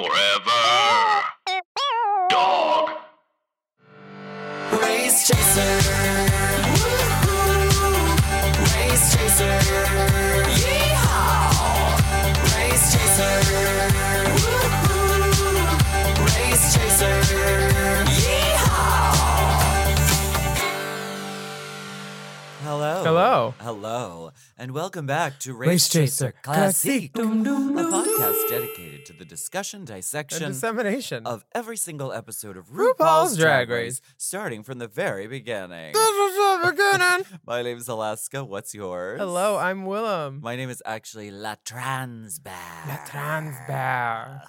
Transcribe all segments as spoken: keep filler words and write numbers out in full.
Forever. Dog. Race Chaser. Woo-hoo. Race Chaser. Yeehaw. Race Chaser. Woo-hoo. Race Chaser. Yeehaw. Hello. Hello. Hello. And welcome back to Race, Race Chaser, Chaser Classique, Classique. Dum, dum, a dum, podcast dedicated to the discussion, dissection, And dissemination. of every single episode of RuPaul's RuPaul's Drag Drag Race. Race, starting from the very beginning. This is the beginning. My name is Alaska. What's yours? Hello, I'm Willem. My name is actually La Trans Bear. La Trans Bear.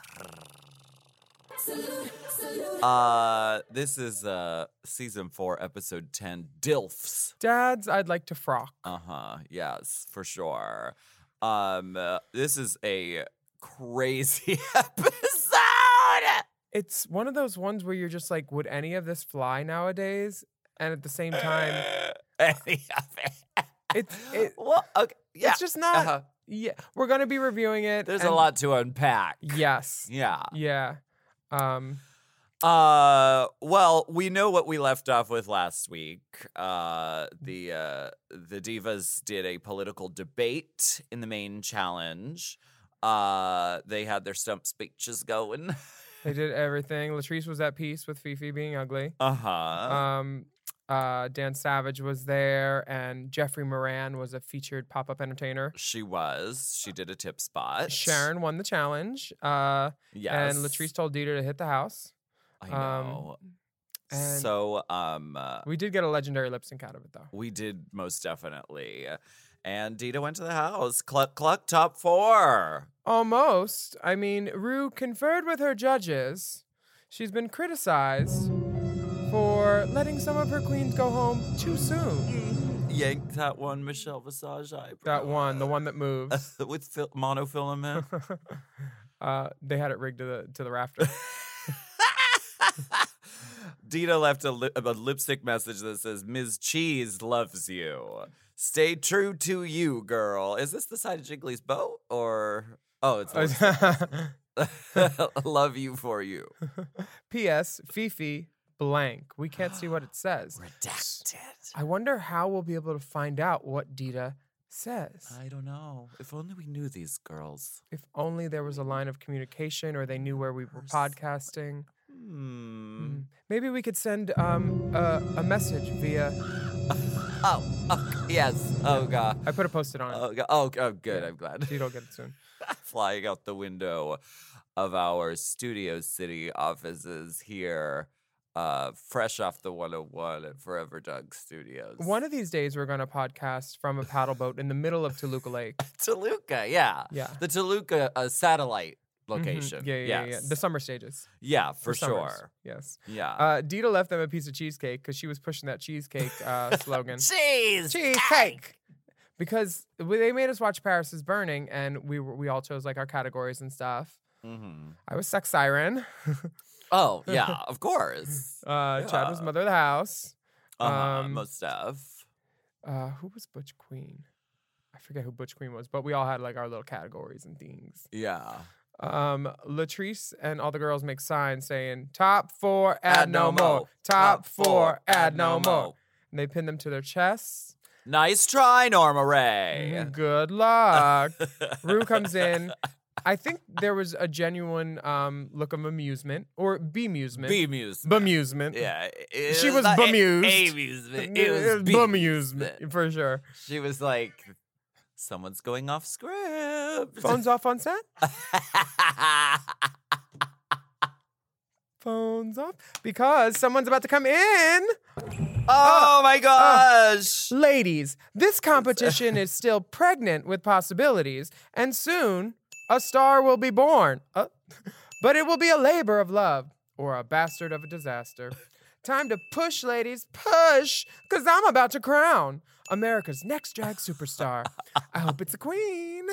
Uh, this is uh season four, episode ten, Dilfs. Dads, I'd like to frock. Uh huh. Yes, for sure. Um, uh, this is a crazy episode. It's one of those ones where you're just like, would any of this fly nowadays? And at the same time, Any of it. it's it, Well, okay. Yeah. it's just not. Uh-huh. Yeah, we're gonna be reviewing it. There's and- a lot to unpack. Yes. Yeah. Yeah. Um. Uh, well, we know what we left off with last week. Uh, the uh, the divas did a political debate in the main challenge. Uh, they had their stump speeches going. They did everything. Latrice was at peace with Fifi being ugly. Uh huh. Um, uh, Dan Savage was there, and Jeffrey Moran was a featured pop-up entertainer. She was. She did a tip spot. Sharon won the challenge. Uh, Yes. and Latrice told Dieter to hit the house. I um, know. and- so, um, uh, We did get a legendary lip sync out of it, though. we did most definitely. And Dita went to the house. Cluck, cluck, top four. Almost. I mean, Rue conferred with her judges. She's been criticized for letting some of her queens go home too soon. Yank that one Michelle Visage eyebrow. That one, the one that moves. With fil- monofilament. uh, they had it rigged to the to the rafter. Dita left a, li- a lipstick message that says, Miz Cheese loves you. Stay true to you, girl. Is this the side of Jiggly's boat? Or. Oh, it's love you for you. P S. Fifi blank. We can't see what it says. Redacted. I wonder how we'll be able to find out what Dita says. I don't know. If only we knew these girls. If only there was a line of communication or they knew where we were podcasting. Hmm. Mm. Maybe we could send um, a, a message via. Oh, oh, yes. Oh, God. I put a post-it on it. Oh, God. Oh, oh, good. Yeah. I'm glad. So you don't get it soon. Flying out the window of our Studio City offices here, uh, fresh off the one oh one at Forever Dog Studios. One of these days, we're going to podcast from a paddle boat in the middle of Toluca Lake. Toluca, yeah. Yeah. The Toluca uh, satellite Mhm. location. Yeah, yeah, yeah, yeah. Yes. The summer stages. Yeah, for summers. sure. Yes. Yeah. Uh, Dita left them a piece of cheesecake because she was pushing that cheesecake uh, slogan. Cheese! Cheesecake! Because we- they made us watch Paris is Burning, and we were, we all chose like our categories and stuff. Mm-hmm. I was Sex Siren. Oh, yeah, of course. Uh, Chad was Yeah. Mother of the House. Uh-huh, Um, most stuff. Uh, who was Butch Queen? I forget who Butch Queen was, but we all had like our little categories and things. Yeah. Um, Latrice and all the girls make signs saying "Top four, add, no more. Top four, add no more." And they pin them to their chests. Nice try, Norma Ray. Mm, Good luck. Rue comes in. I think there was a genuine um, look of amusement or bemusement. Bemusement. Bemusement. Yeah. it She was not a- bemused. Amusement. It was bemusement bemusement. for sure. She was like, someone's going off script. Phones off on set. Phones off because someone's about to come in. Oh my gosh. Ladies, this competition is still pregnant with possibilities, and soon a star will be born. Uh, but it will be a labor of love or a bastard of a disaster. Time to push, ladies, push, because I'm about to crown America's next drag superstar. I hope it's a queen.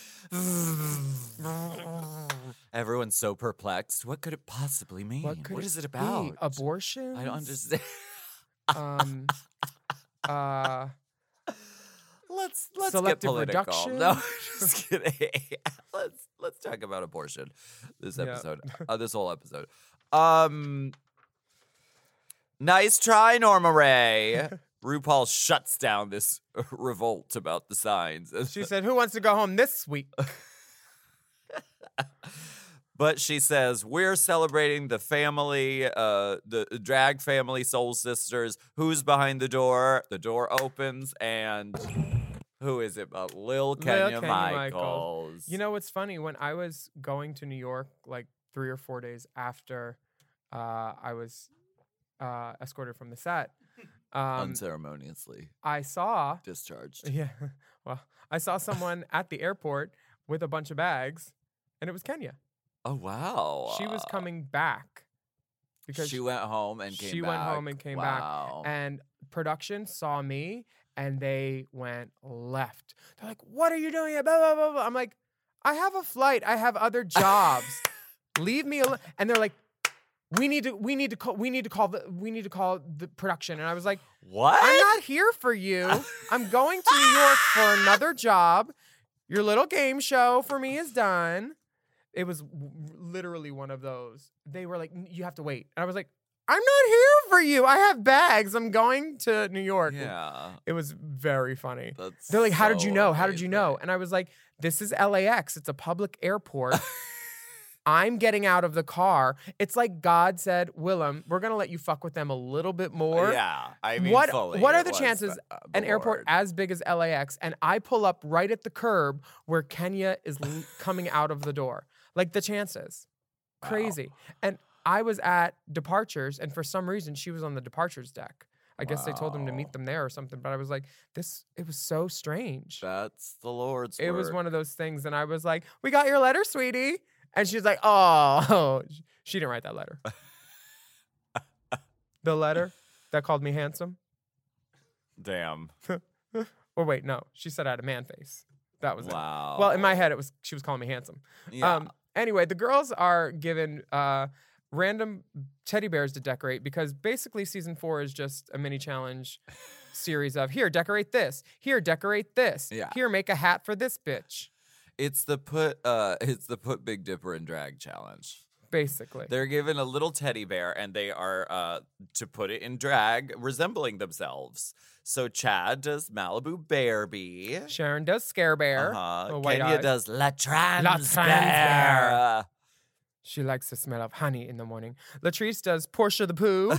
Everyone's so perplexed. What could it possibly mean? What could what it is it be? about? Abortion? I don't understand. Um, uh, let's let's Selective get political. reduction? No, just kidding. let's let's talk about abortion this Yeah. episode. uh, this whole episode. Um, nice try, Norma Ray. RuPaul shuts down this revolt about the signs. She said, "Who wants to go home this week?" But she says, we're celebrating the family, uh, the drag family, Soul Sisters. Who's behind the door? The door opens, and who is it but Lil Kenya, Kenya Michaels? Michaels. You know what's funny? When I was going to New York, like three or four days after uh, I was uh, escorted from the set, um, unceremoniously I saw discharged. Yeah, well, I saw someone at the airport with a bunch of bags, and it was Kenya. Oh, wow. She was coming back because she went home and came she back. went home and came wow. back. And production saw me and they went left. They're like, "What are you doing here?" Blah, blah, blah, blah. I'm like, "I have a flight. I have other jobs. Leave me alone." And they're like, "We need to, we need to call, we need to call the, we need to call the production." And I was like, what? "I'm not here for you. I'm going to New York for another job. Your little game show for me is done." It was w- literally one of those. They were like, "You have to wait." And I was like, "I'm not here for you. I have bags. I'm going to New York." Yeah. It was very funny. That's They're like, "How did so you know? How did you know?" amazing. And I was like, "This is L A X. It's a public airport. I'm getting out of the car. It's like God said, Willem, we're going to let you fuck with them a little bit more." Yeah. I mean, What- fully, what are it the was chances the- uh, An the airport Lord. as big as L A X, and I pull up right at the curb where Kenya is l- coming out of the door. Like the chances. Wow. Crazy. And I was at departures, and for some reason, she was on the departures deck. I guess they told him to Wow. meet them there or something, but I was like, this, it was so strange. That's the Lord's It was work. one of those things, and I was like, "We got your letter, sweetie." And she's like, "Oh," she didn't write that letter. The letter that called me handsome? Damn. Or wait, no, she said I had a man face. That was it. Wow. Well, in my head, it was she was calling me handsome. Yeah. Um, anyway, the girls are given uh, random teddy bears to decorate because basically season four is just a mini challenge series of here, decorate this. Here, decorate this. Yeah. Here, make a hat for this bitch. It's the put uh it's the put Big Dipper in drag challenge. Basically. They're given a little teddy bear and they are uh to put it in drag resembling themselves. So Chad does Malibu Bearbie. Sharon does Scare Bear. Uh-huh. the white Kenya eyes. does La Trans, La Trans Bear. Bear. She likes the smell of honey in the morning. Latrice does Portia the Pooh.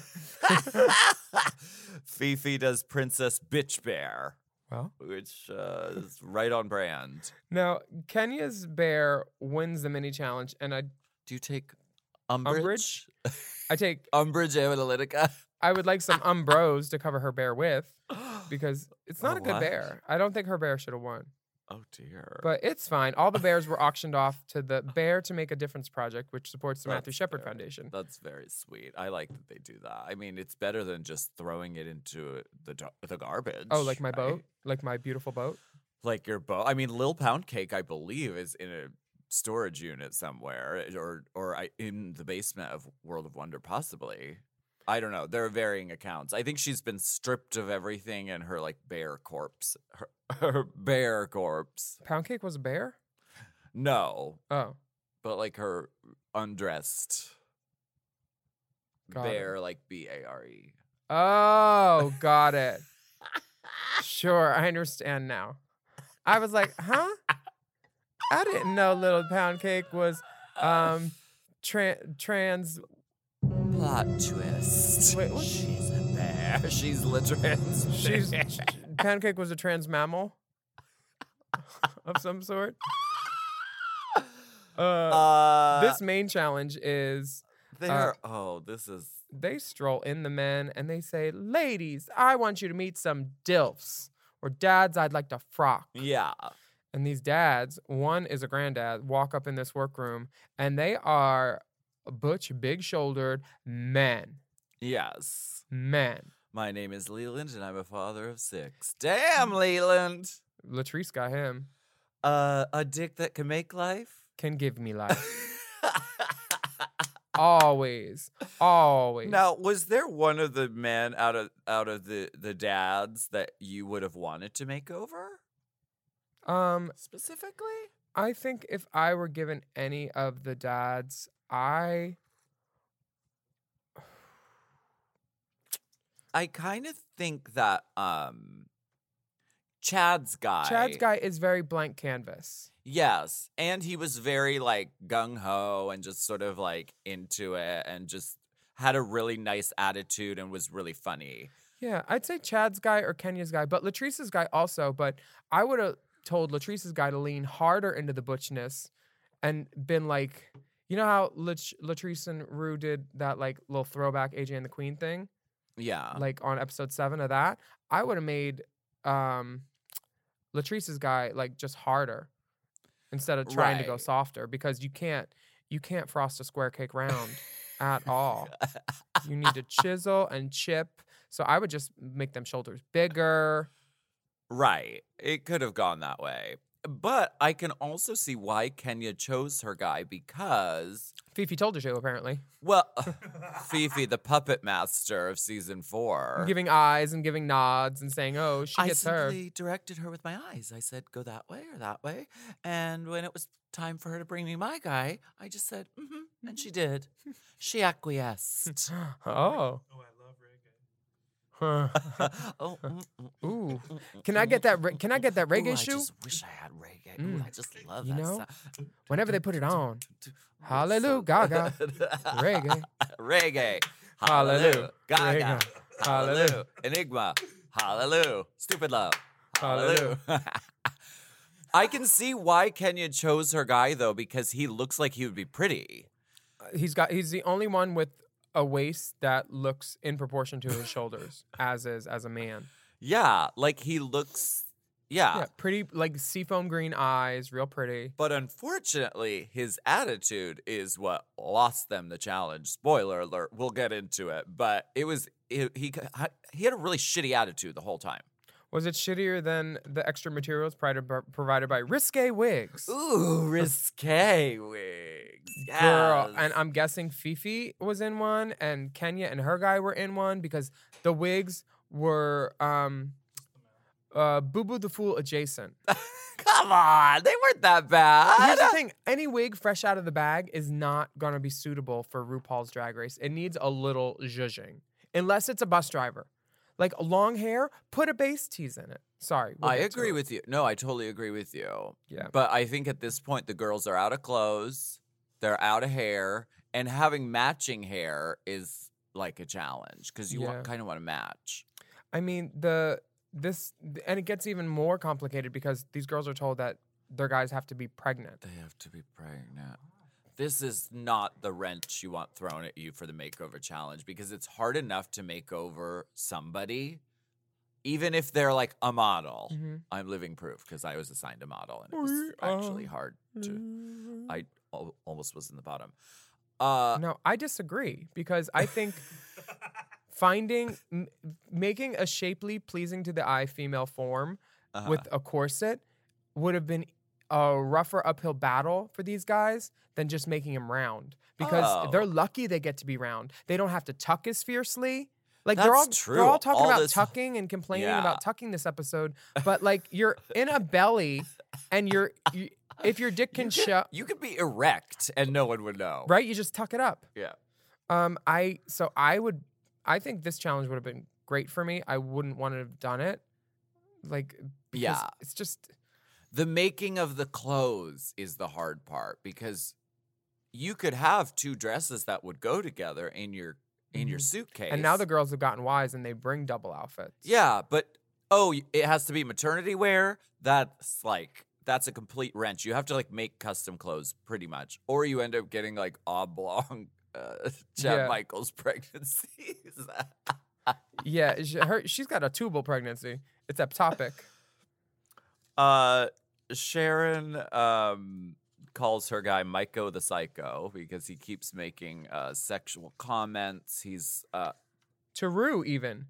Fifi does Princess Bitch Bear, Well, which uh, is right on brand. now Kenya's bear wins the mini challenge, and I Do you take umbrage? I take Umbrage Analytica? I would like some Umbros to cover her bear with because it's not Oh, a good what? bear. I don't think her bear should have won, Oh dear. but it's fine. All the bears were auctioned off to the Bear to Make a Difference project, which supports the Matthew That's Shepard very- Foundation. That's very sweet. I like that they do that. I mean, it's better than just throwing it into the do- the garbage. Oh, like my right? boat, like my beautiful boat. Like your boat. I mean, Lil Pound Cake, I believe, is in a storage unit somewhere, or or I, in the basement of World of Wonder, possibly. I don't know. There are varying accounts. I think she's been stripped of everything, and her like bear corpse, her, her bear corpse. Pound cake was a bear. No, Oh, but like her undressed Got it. bear, like B A R E. oh, got it. Sure, I understand now. I was like, huh? I didn't know Little Pound Cake was um tra- trans. Plot twist. Wait, what? She's a bear. She's the trans. She's bear. Pound Cake was a trans mammal of some sort. Uh, Uh, this main challenge is there. oh, this is. they stroll in the men and they say, "Ladies, I want you to meet some dilfs," or "Dads, I'd like to frock." Yeah. And these dads, one is a granddad, walk up in this workroom and they are butch, big-shouldered men. Yes. Men. My name is Leland, and I'm a father of six. Damn, Leland. Latrice got him. Uh, a dick that can make life. Can give me life. always, always. Now, was there one of the men out of out of the the dads that you would have wanted to make over um, specifically? I think if I were given any of the dads, I I kind of think that um Chad's guy. Chad's guy is very blank canvas. Yes, and he was very like gung ho and just sort of like into it and just had a really nice attitude and was really funny. Yeah, I'd say Chad's guy or Kenya's guy, but Latrice's guy also. But I would have told Latrice's guy to lean harder into the butchness and been like, you know how Lat- Latrice and Rue did that like little throwback A J and the Queen thing? Yeah. Like on episode seven of that, I would have made um, Latrice's guy like just harder instead of trying to go Right. softer, because you can't you can't frost a square cake round at all. You need to chisel and chip. So I would just make them shoulders bigger. Right. It could have gone that way. But I can also see why Kenya chose her guy because, Fifi told her to, apparently. well, Fifi, the puppet master of season four. Giving eyes and giving nods and saying, oh, she I gets her. simply directed her with my eyes. I said, go that way or that way. And when it was time for her to bring me my guy, I just said, mm-hmm. And she did. She acquiesced. Oh. Oh, I love reggae. Huh. oh, mm, mm, Ooh. mm, Can I get that? Re- can I get that Ooh, reggae I shoe? just wish I had reggae. Mm. Ooh, I just love You that know, sound. whenever they put it on. Ooh, Hallelujah, so gaga. good. Reggae. Reggae. Hallelujah. Hallelujah. Gaga. Reggae. Hallelujah. Hallelujah. Enigma. Hallelujah. Stupid love. Hallelujah. Hallelujah. I can see why Kenya chose her guy though, because he looks like he would be pretty. He's got. He's the only one with a waist that looks in proportion to his shoulders, as is as a man. Yeah, like he looks. Yeah. Yeah, pretty like seafoam green eyes, real pretty. But unfortunately, his attitude is what lost them the challenge. Spoiler alert, we'll get into it. But it was he he, he had a really shitty attitude the whole time. Was it shittier than the extra materials provided by, provided by Risque Wigs? Ooh, risque wigs. Girl, Yes. and I'm guessing Fifi was in one, and Kenya and her guy were in one, because the wigs were um, uh, Boo Boo the Fool adjacent. Come on, they weren't that bad. Here's the thing: any wig fresh out of the bag is not gonna be suitable for RuPaul's Drag Race. It needs a little zhuzhing, unless it's a bus driver. Like long hair, put a base tease in it. Sorry, we'll I get to agree it. with you. No, I totally agree with you. Yeah. But I think at this point, the girls are out of clothes, they're out of hair, and having matching hair is like a challenge because you Yeah. want, kind of want to match. I mean, the this and it gets even more complicated because these girls are told that their guys have to be pregnant. They have to be pregnant. This is not the wrench you want thrown at you for the makeover challenge because it's hard enough to make over somebody, even if they're like a model. Mhm. I'm living proof because I was assigned a model and it was We actually are hard to. I al- almost was in the bottom. Uh, No, I disagree because I think finding m- making a shapely, pleasing to the eye female form uh-huh. with a corset would have been a rougher uphill battle for these guys than just making him round, because Oh. they're lucky they get to be round. They don't have to tuck as fiercely. Like they're all That's they're all true. talking All about this- tucking and complaining Yeah. about tucking this episode, but like you're in a belly and you're you, if your dick can You show, You could be erect and no one would know. right, you just tuck it up. Yeah. Um, I so I would, I think this challenge would have been great for me. I wouldn't want to have done it, like because Yeah. it's just The making of the clothes is the hard part because you could have two dresses that would go together in your in your Mhm. suitcase. and now the girls have gotten wise and they bring double outfits. Yeah, but oh, y- it has to be maternity wear. That's like that's a complete wrench. You have to like make custom clothes pretty much, or you end up getting like oblong uh, Chad Yeah. Michaels pregnancies. yeah. She, her she's got a tubal pregnancy. It's ectopic. uh, Sharon um calls her guy Maiko the Psycho because he keeps making uh sexual comments. He's uh, To Rue even.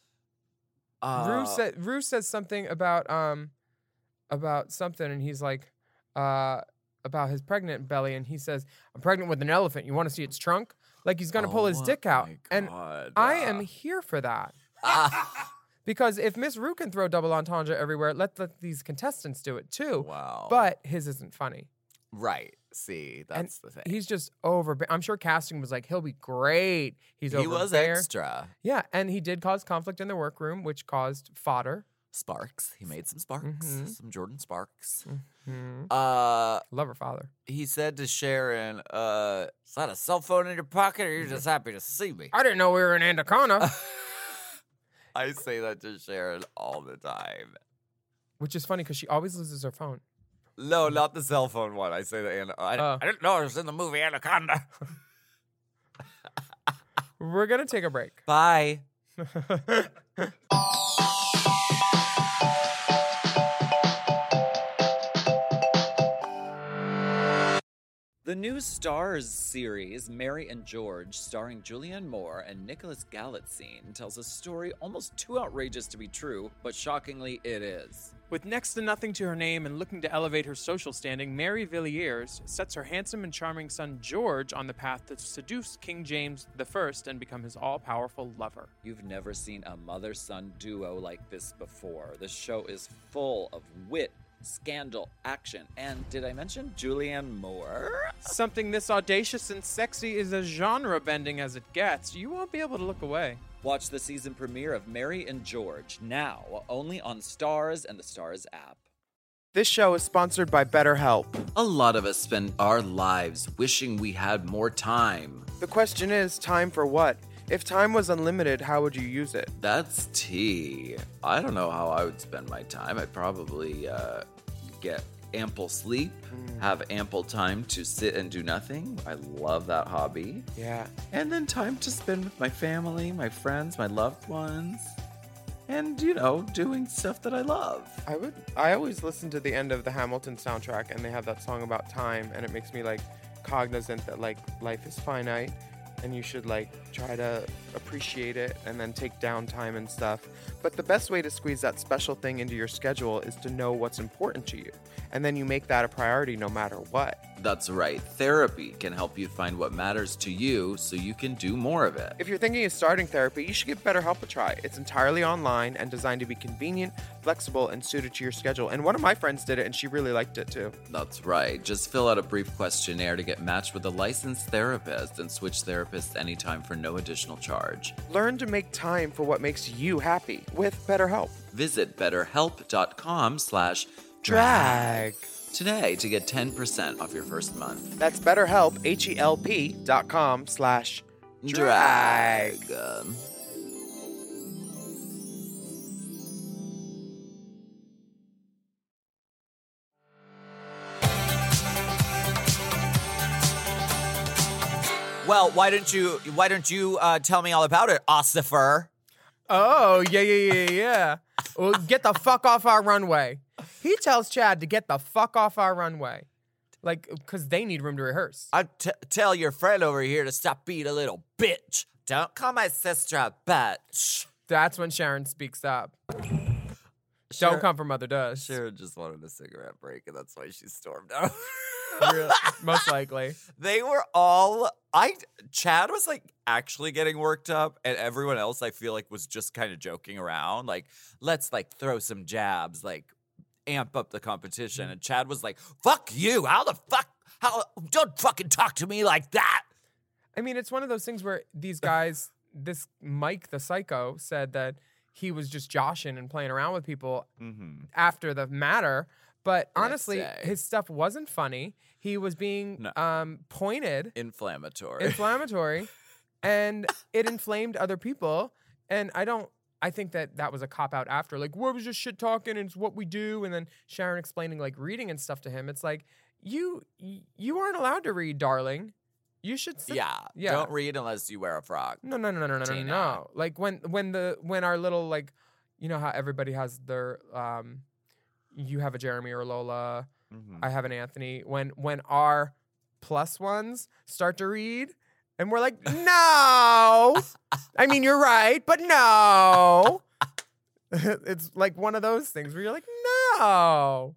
uh Rue said Rue says something about um about something, and he's like, uh about his pregnant belly, and he says, I'm pregnant with an elephant. You want to see its trunk? Like he's going to pull his Oh dick out. my And God. I Uh, am here for that. ah, Because if Miss Rue can throw double entendre everywhere, let the, these contestants do it too. wow. But his isn't funny. right. See, that's the thing. He's just over. I'm sure casting was like, he'll be great. He's he was overbear. extra. Yeah, and he did cause conflict in the workroom, which caused fodder. Sparks. He made some sparks. Mhm. Some Jordan Sparks. Hmm. Uh, Love her father. he said to Sharon, uh, is that a cell phone in your pocket or you're just happy to see me? I didn't know we were in Anaconda, I say that to Sharon all the time. which is funny because she always loses her phone. No, not the cell phone one. I say the Ana- I, Oh. I didn't know it was in the movie Anaconda. We're going to take a break. Bye. The new Starz series, Mary and George, starring Julianne Moore and Nicholas Galitzine, tells a story almost too outrageous to be true, but shockingly it is. With next to nothing to her name and looking to elevate her social standing, Mary Villiers sets her handsome and charming son George on the path to seduce King James the First and become his all-powerful lover. You've never seen a mother-son duo like this before. This show is full of wit, scandal, action, and did I mention Julianne Moore? Something this audacious and sexy is as genre-bending as it gets. You won't be able to look away. Watch the season premiere of Mary and George now, only on Starz and the Starz app. This show is sponsored by BetterHelp. A lot of us spend our lives wishing we had more time. The question is, time for what? If time was unlimited, how would you use it? That's tea. I don't know how I would spend my time. I'd probably uh, get ample sleep, Mm. have ample time to sit and do nothing. I love that hobby. Yeah. And then time to spend with my family, my friends, my loved ones. And, you know, doing stuff that I love. I would. I always listen to the end of the Hamilton soundtrack, and they have that song about time, and it makes me like cognizant that like life is finite, and you should like try to appreciate it and then take downtime and stuff. But the best way to squeeze that special thing into your schedule is to know what's important to you, and then you make that a priority no matter what. That's right. Therapy can help you find what matters to you so you can do more of it. If you're thinking of starting therapy, you should give BetterHelp a try. It's entirely online and designed to be convenient, flexible, and suited to your schedule. And one of my friends did it, and she really liked it too. That's right. Just fill out a brief questionnaire to get matched with a licensed therapist and switch therapists anytime for no additional charge. Learn to make time for what makes you happy with BetterHelp. Visit betterhelp.com slash Drag. today to get ten percent off your first month. That's BetterHelp, H-E-L-P dot com slash drag. Drag. Well, why don't you why don't you uh, tell me all about it, Ossifer? Oh, yeah, yeah, yeah, yeah. Well, get the fuck off our runway. He tells Chad to get the fuck off our runway. Like, because they need room to rehearse. I t- tell your friend over here to stop being a little bitch. Don't call my sister a bitch. That's when Sharon speaks up. Sharon- Don't come from Mother Does. Sharon just wanted a cigarette break, and that's why she stormed out. Real- Most likely. They were all I Chad was like actually getting worked up, and everyone else I feel like was just kind of joking around, like let's like throw some jabs, like amp up the competition. And Chad was like, "Fuck you! How the fuck? How don't fucking talk to me like that!" I mean, it's one of those things where these guys, this Mike the Psycho said that he was just joshing and playing around with people Mm-hmm. after the matter. But The next honestly, day. his stuff wasn't funny. He was being No. um, pointed, Inflammatory. inflammatory, and it inflamed other people. And I don't, I think that that was a cop out after. Like, what was just shit talking and it's what we do. And then Sharon explaining like reading and stuff to him. It's like, you you aren't allowed to read, darling. You should sit. yeah. Yeah. Don't read unless you wear a frock. No, no, no, no, no, no, no, Tina. no. Like when when the when our little like, you know how everybody has their um, you have a Jeremy or Lola, Mm-hmm. I have an Anthony. When when our plus ones start to read, and we're like, no. I mean, you're right, but no. It's like one of those things where you're like, no.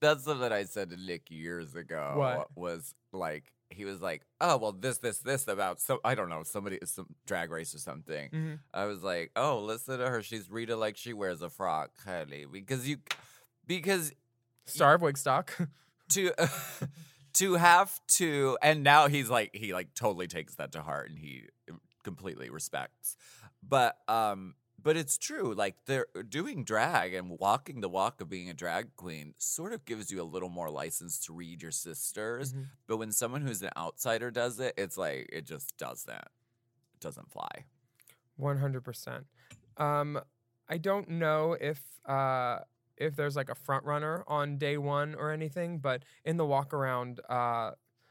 That's something I said to Nick years ago. What? Was like, he was like, oh, well, this, this, this about, so I don't know, somebody, some drag race or something. Mhm. I was like, oh, listen to her. She's Rita like she wears a frock, honey. Because you, because Star of Wigstock. to, to have to, and now he's like, he like totally takes that to heart and he completely respects. But, um, But it's true, like they're doing drag and walking the walk of being a drag queen sort of gives you a little more license to read your sisters. Mhm. But when someone who's an outsider does it, it's like it just doesn't. It doesn't fly. one hundred percent. Um, I don't know if uh, if there's like a front runner on day one or anything, but in the walk around, uh,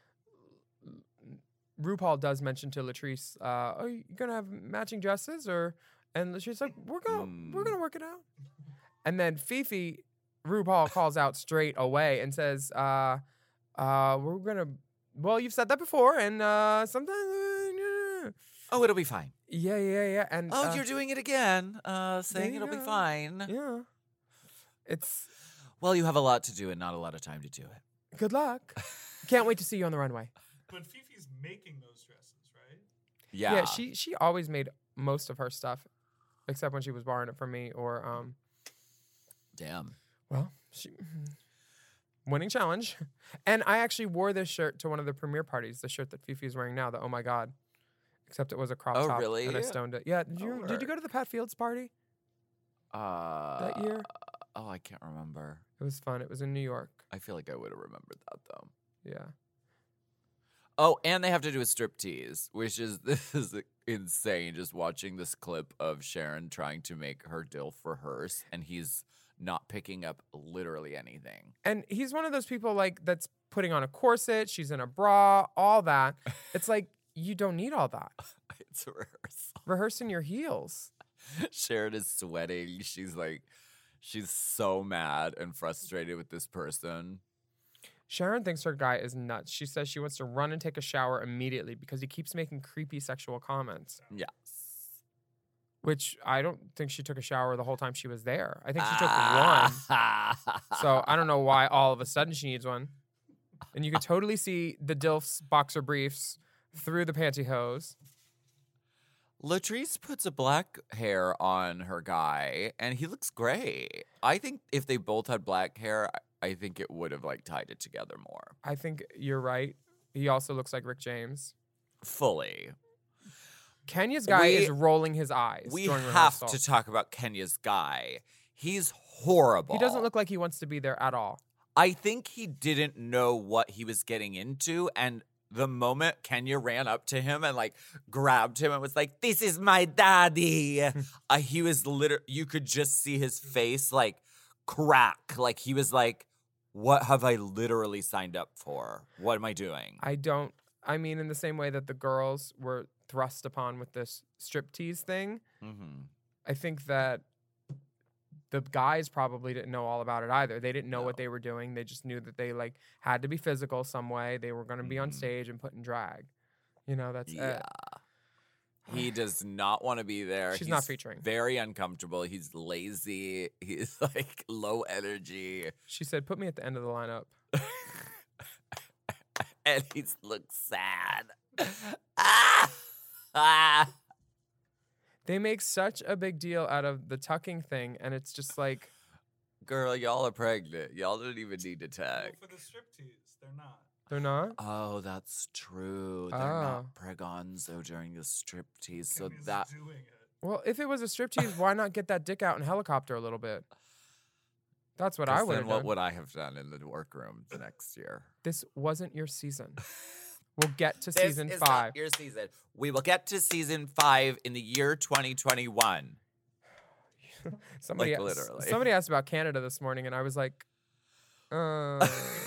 RuPaul does mention to Latrice, uh, "Oh, you gonna have matching dresses?" Or and she's like, "We're gonna we're Mm. gonna work it out." And then Fifi, RuPaul calls out straight away and says, uh, uh, "We're gonna." Well, you've said that before, and uh, sometimes. Uh, Oh, it'll be fine. yeah, yeah, yeah. And Oh, uh, you're doing it again. Uh, saying you it'll be go. fine. yeah. It's Well, you have a lot to do and not a lot of time to do it. good luck. Can't wait to see you on the runway. But Fifi's making those dresses, right? Yeah. Yeah, she she always made most of her stuff, except when she was borrowing it from me or um. Damn. Well, she winning challenge, and I actually wore this shirt to one of the premiere parties. The shirt that Fifi is wearing now. The Oh My God, except it was a crop Oh, top. really? And I stoned it. Yeah. Did you did you go to the Pat Fields party Uh, that year? Oh, I can't remember. It was fun. It was in New York. I feel like I would have remembered that though. Yeah. Oh, and they have to do a striptease, which is this is insane. Just watching this clip of Sharon trying to make her dilf rehearse, and he's not picking up literally anything. And he's one of those people like that's putting on a corset. She's in a bra. All that. It's like you don't need all that. It's a rehearsal. Rehearsing your heels. Sharon is sweating. She's like, she's so mad and frustrated with this person. Sharon thinks her guy is nuts. She says she wants to run and take a shower immediately because he keeps making creepy sexual comments, Yes. which I don't think she took a shower the whole time she was there. I think she took one. So I don't know why all of a sudden she needs one. And you could totally see the DILF's boxer briefs through the pantyhose. Latrice puts a black hair on her guy, and he looks great. I think if they both had black hair, I- I think it would have like tied it together more I think you're right. He also looks like Rick James. fully. Kenya's guy We- is rolling his eyes. We during have rehearsal. to talk about Kenya's guy. He's horrible. He doesn't look like he wants to be there at all. I think he didn't know what he was getting into, and the moment Kenya ran up to him and like grabbed him and was like, "This is my daddy," uh, he was literally, you could just see his face like crack. Like he was like, "What have I literally signed up for? What am I doing?" I don't. I mean, in the same way that the girls were thrust upon with this striptease thing, Mm-hmm. I think that the guys probably didn't know all about it either. They didn't know No. what they were doing. They just knew that they like had to be physical some way. They were going to be on Mhm. stage and put in drag. You know, that's Yeah. it. He does not want to be there. She's not He's featuring. Very uncomfortable. He's lazy. He's like low energy. She said, "Put me at the end of the lineup." And he looks sad. Ah! Ah! They make such a big deal out of the tucking thing, and it's just like, Girl, y'all are pregnant. Y'all don't even need to Well, tag. for the striptease, they're not. they're not. Oh, that's true. They're Oh. not pregonzo during the striptease. So Kenya's that doing it. Well, if it was a striptease, why not get that dick out and helicopter a little bit? That's what I 'cause would then have what done. would I have done in the workroom the next year? This wasn't your season. We'll get to This season is five. not your season. We will get to season five in the year twenty twenty-one. Somebody, like, asked, literally. somebody asked about Canada this morning, and I was like, uh,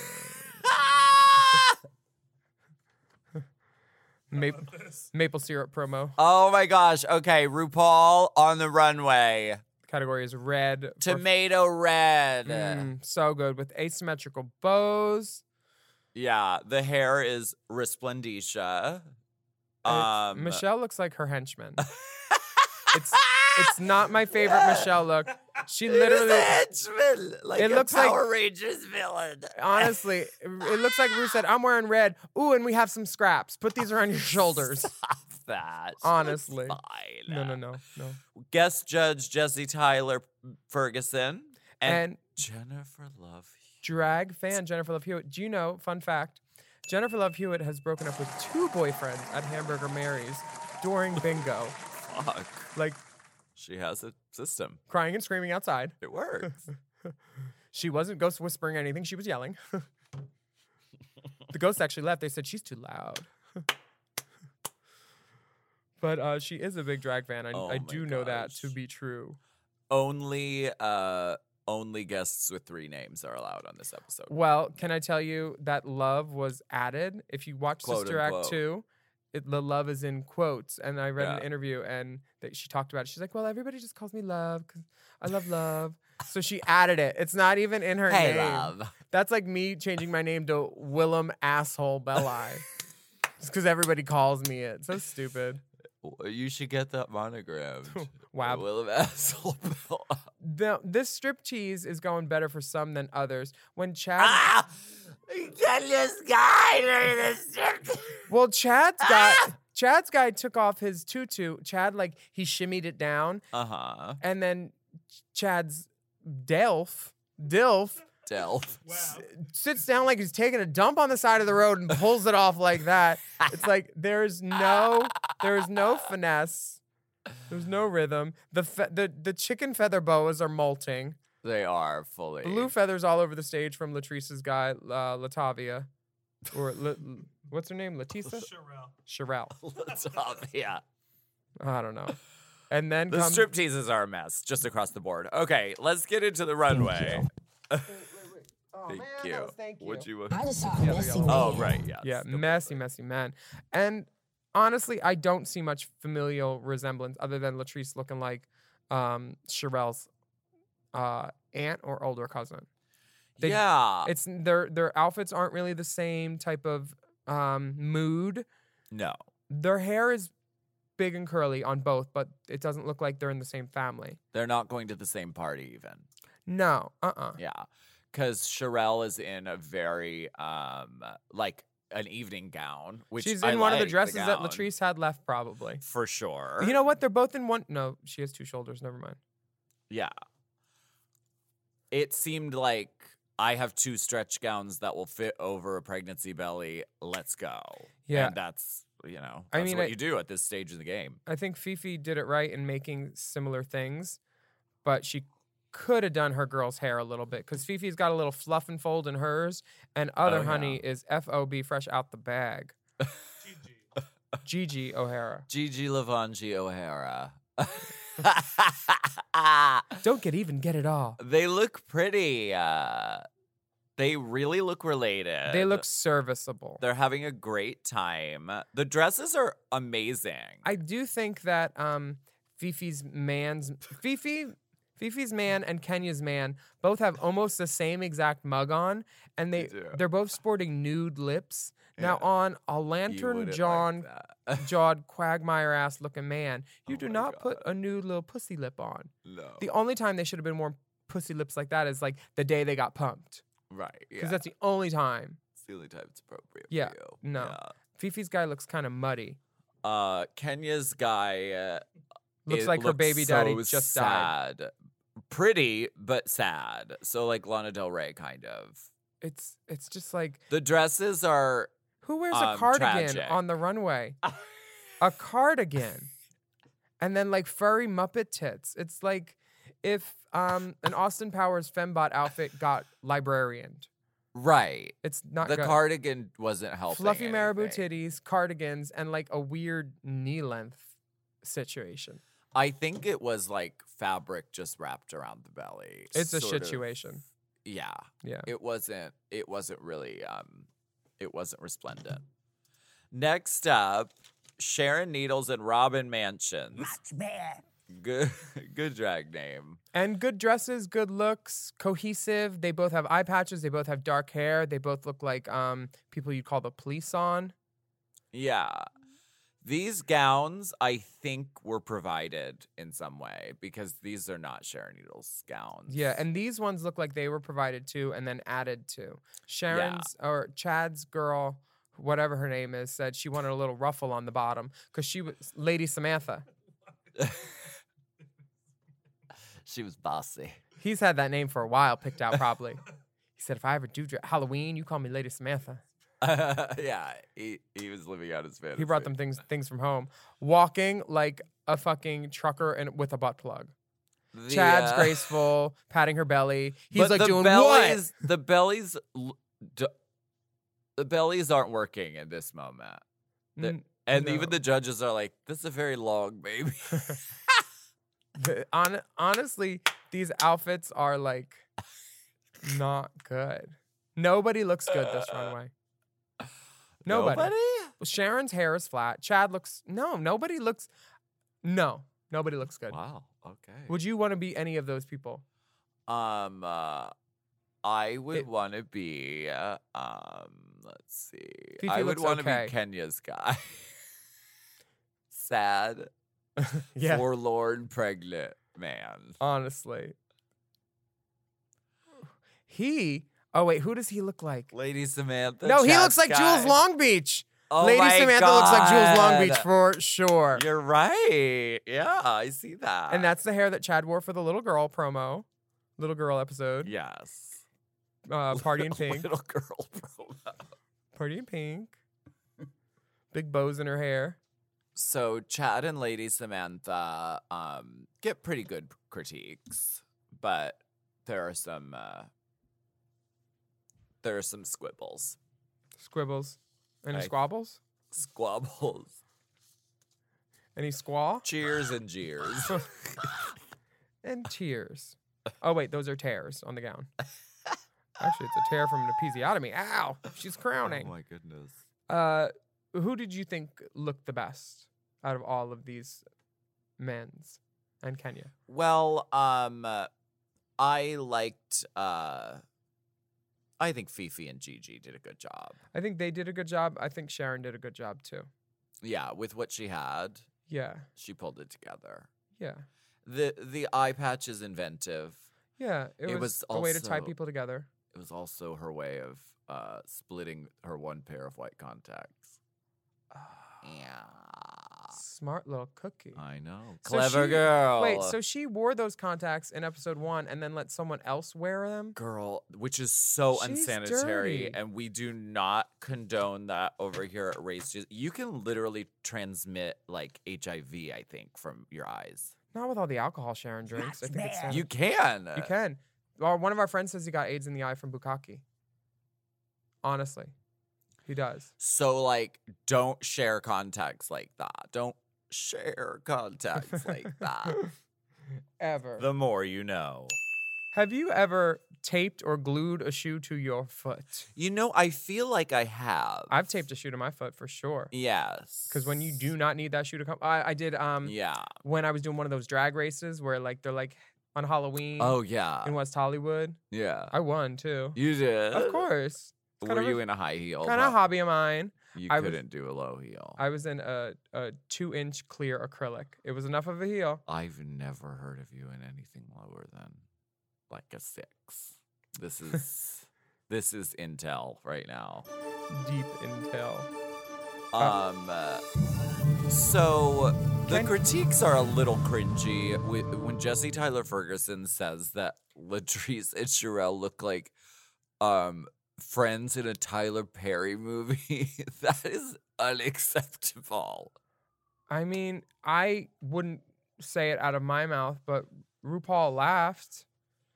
maple, About this. maple syrup promo. Oh my gosh. Okay, RuPaul on the runway. Category is red. for- Tomato red. Mm, so good with asymmetrical bows. Yeah, the hair is Resplendicia. And it's- Um, Michelle looks like her henchman. it's it's not my favorite Michelle look. She It is literally, a henchman, like It a looks like- Power Rangers villain. honestly, it it looks like Ruth said, I'm wearing red. Ooh, and we have some scraps. Put these around your shoulders. Stop that. It's Honestly. fine. No, no, no, no. Guest judge Jesse Tyler Ferguson and, And Jennifer Love. drag fan Jennifer Love Hewitt. Do you know, fun fact, Jennifer Love Hewitt has broken up with two boyfriends at Hamburger Mary's during bingo. Fuck. Like She has a system. crying and screaming outside. It works. She wasn't ghost whispering anything. She was yelling. The ghost actually left. They said she's too loud. But uh, she is a big drag fan. I, Oh I my do know that to gosh. be true. only uh only guests with three names are allowed on this episode. Well, can I tell you that love was added? If you watch Quote, Sister Act unquote. two, it, the love is in quotes. And I read an Yeah. interview and that she talked about it. She's like, well, everybody just calls me love because I love love. So she added it. It's not even in her Hey, name. love. That's like me changing my name to Willem Asshole Belli. Just because everybody calls me it. So stupid. You should get that monogrammed. Wow. Willem Asshole. The, this striptease is going better for some than others. When Chad, Ah! Get this guy during this strip. well, Chad's guy, Ah! Chad's guy took off his tutu. Chad like he shimmied it down, Uh-huh. and then Chad's Delf, Dilf Delph. Wow. sits down like he's taking a dump on the side of the road and pulls it off like that. It's like there's no, there's no finesse. There's no rhythm. The fe- the the chicken feather boas are molting. They are fully. Blue feathers all over the stage from Latrice's guy, uh, Latavia. Or, La- what's her name? Latisa? Sherelle. Sherelle. yeah. I don't know. And then The comes... strip teases are a mess just across the board. Okay, let's get into the runway. Oh, Thank man, you. that was thank you. Would you? I just saw a Yeah, messy yeah. man. Oh, right. Yeah. Yeah, messy, messy man. And honestly, I don't see much familial resemblance other than Latrice looking like um, Sherelle's uh, aunt or older cousin. They- yeah. It's their their outfits aren't really the same type of um, mood. no. Their hair is big and curly on both, but it doesn't look like they're in the same family. They're not going to the same party even. No, uh-uh. Yeah. Because Sherelle is in a very, um, like, an evening gown, which She's I in one of the like, dresses that gown, Latrice had left, probably. For sure. You know what? They're both in one. No, she has two shoulders. Never mind. Yeah. It seemed like I have two stretch gowns that will fit over a pregnancy belly. Let's go. Yeah. And that's, you know, I that's mean, what I- you do at this stage of the game. I think Fifi did it right in making similar things, but she could have done her girl's hair a little bit because Fifi's got a little fluff and fold in hers, and other Oh, yeah. honey is F O B fresh out the bag. Gigi. Gigi O'Hara. Gigi Lavangi O'Hara. Don't get even, get it all. They look pretty. Uh, they really look related. They look serviceable. They're having a great time. The dresses are amazing. I do think that um, Fifi's man's Fifi, Fifi's man and Kenya's man both have almost the same exact mug on, and they do. they're both sporting nude lips. Now Yeah. on a You lantern wouldn't like John that. jawed quagmire ass looking man, you Oh do my not put God. a nude little pussy lip on. No. The only time they should have been more pussy lips like that is like the day they got pumped, right. because Yeah. that's the only time. It's the only time it's appropriate Yeah, for you. no. Yeah. Fifi's guy looks kind of muddy. Uh, Kenya's guy uh, Looks it like her looks baby daddy so just died. sad. Pretty, but sad. So like Lana Del Rey, kind of. It's it's just like, The dresses are who wears a Um, cardigan tragic. on the runway? A cardigan. And then like furry Muppet tits. It's like if um an Austin Powers fembot outfit got librarianed. right. It's not The good. cardigan wasn't helping. Fluffy marabou anything. titties, cardigans, and like a weird knee length situation. I think it was like fabric just wrapped around the belly. It's a sort of. situation. Yeah. Yeah. It wasn't it wasn't really um it wasn't resplendent. Next up, Sharon Needles and Robin Mansions. Good good drag name. And good dresses, good looks, cohesive. They both have eye patches. They both have dark hair. They both look like um people you'd call the police on. Yeah. These gowns, I think, were provided in some way because these are not Sharon Needles gowns. Yeah, and these ones look like they were provided to and then added to. Sharon's or Chad's girl, whatever her name is, said she wanted a little ruffle on the bottom because she was Lady Samantha. She was bossy. He's had that name for a while picked out probably. He said, if I ever do dra- Halloween, you call me Lady Samantha. Yeah, he, he was living out his fantasy. He brought them things things from home. Walking like a fucking trucker and with a butt plug. The, Chad's uh, graceful, patting her belly. He's but like the doing bellies, the bellies, l- d- the bellies aren't working in this moment. what? The- N- and no. even the judges are like, "This is a very long baby." The- hon- honestly, these outfits are like not good. Nobody looks good this runway. Nobody. Nobody? Sharon's hair is flat. Chad looks no. Nobody looks. No, nobody looks good. Wow. Okay. Would you want to be any of those people? Um, uh, I would It- want to be. Uh, um, let's see. Fifi I would looks want to okay. be Kenya's guy. Sad, Yeah, forlorn, pregnant man. honestly. He. Oh wait, who does he look like? Lady Samantha. no, he Chad's looks like guy. Jules Long Beach. Oh Lady my Samantha looks like Jules Long Beach God. for sure. You're right. Yeah, I see that. And that's the hair that Chad wore for the little girl promo, little girl episode. yes. Uh, Party in Pink. Little girl promo. Party in Pink. Big bows in her hair. So Chad and Lady Samantha um, get pretty good critiques, but there are some uh, there are some squibbles, Squibbles. Any I- squabbles? squabbles, Any squaw? cheers and jeers. And tears. Oh, wait, those are tears on the gown. Actually, it's a tear from an episiotomy. Ow! She's crowning. Oh my goodness. Uh, who did you think looked the best out of all of these men's and Kenya? Well, um, uh, I liked. Uh, I think Fifi and Gigi did a good job. I think they did a good job. I think Sharon did a good job too. Yeah, with what she had, Yeah, she pulled it together. yeah, the The eye patch is inventive. yeah. It, It was, was a way to tie also- people together. It was also her way of uh, splitting her one pair of white contacts. Yeah. Smart little cookie. I know. So Clever she- girl. Wait, so she wore those contacts in episode one and then let someone else wear them? girl, which is so She's unsanitary, dirty. and we do not condone that over here at Race Juice. You can literally transmit like H I V, I think, from your eyes. Not with all the alcohol Sharon drinks. I think it's sanit- You can. You can. Well, one of our friends says he got AIDS in the eye from bukkake. Honestly, he does. So like, don't share contacts like that. Don't share contacts like that. Ever. The more you know. Have you ever taped or glued a shoe to your foot? You know, I feel like I have. I've taped a shoe to my foot for sure. Yes. Because when you do not need that shoe to come, I, I did um Yeah. when I was doing one of those drag races where like they're like on Halloween Oh yeah. in West Hollywood. Yeah. I won too. You did. Of course. Were kind of a- you in a high heel? Kind of but hobby of mine. You I was- couldn't do a low heel. I was in a, a two inch clear acrylic. It was enough of a heel. I've never heard of you in anything lower than like a six. This is this is intel right now. Deep intel. Um. uh, so the Can- critiques are a little cringy Wh- when Jesse Tyler Ferguson says that Latrice and Sherelle look like um friends in a Tyler Perry movie. That is unacceptable. I mean, I wouldn't say it out of my mouth, but RuPaul laughed.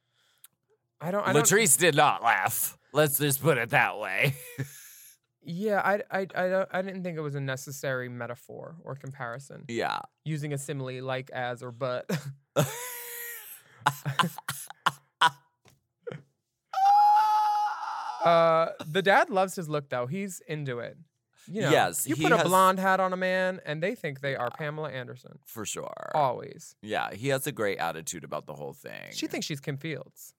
I don't. I don't Latrice did not laugh. Let's just put it that way. Yeah, I, I, I, don't, I didn't think it was a necessary metaphor or comparison. Yeah. Using a simile like as or but. uh, the dad loves his look though. He's into it. You know, Yes, you he put a has- blonde hat on a man, and they think they are Pamela Anderson. For sure. Always. Yeah, he has a great attitude about the whole thing. She thinks she's Kim Fields.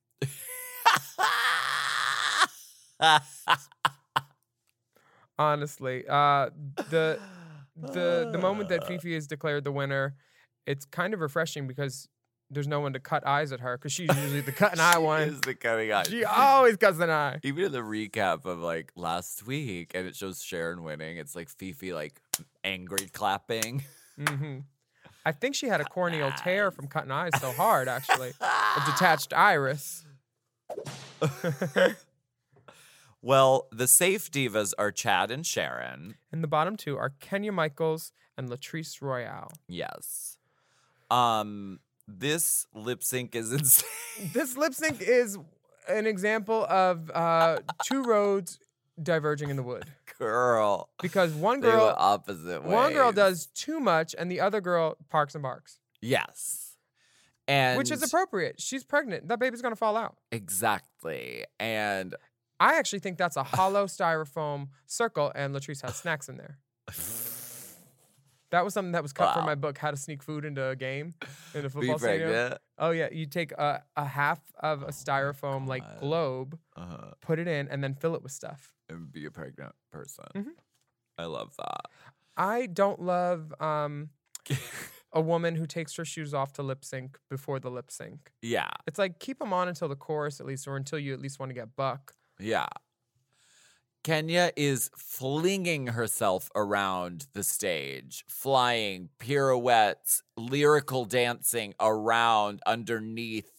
Honestly, uh, the the the moment that Fifi is declared the winner, it's kind of refreshing because there's no one to cut eyes at her because she's usually the cutting eye She one. is the cutting eye. She always cuts an eye. Even in the recap of like last week, and it shows Sharon winning, it's like Fifi like angry clapping. hmm I think she had a corneal tear from cutting eyes so hard, actually. A detached iris. Well, the safe divas are Chad and Sharon. And the bottom two are Kenya Michaels and Latrice Royale. Yes. Um, this lip sync is insane. This lip sync is an example of uh, two roads diverging in the wood. Girl. Because one They went girl, opposite ways. one girl does too much, and the other girl parks and barks, Yes. And which is appropriate. She's pregnant. That baby's gonna fall out. exactly. And I actually think that's a hollow styrofoam circle, and Latrice has snacks in there. That was something that was cut Wow. from my book, How to Sneak Food into a Game in a be football stadium. pregnant. Oh yeah, you take a, a half of a styrofoam like God. globe, Uh-huh. put it in, and then fill it with stuff. And be a pregnant person. Mhm. I love that. I don't love um, a woman who takes her shoes off to lip sync before the lip sync. Yeah. It's like keep them on until the chorus at least, or until you at least want to get buck. Yeah. Kenya is flinging herself around the stage, flying, pirouettes, lyrical dancing around underneath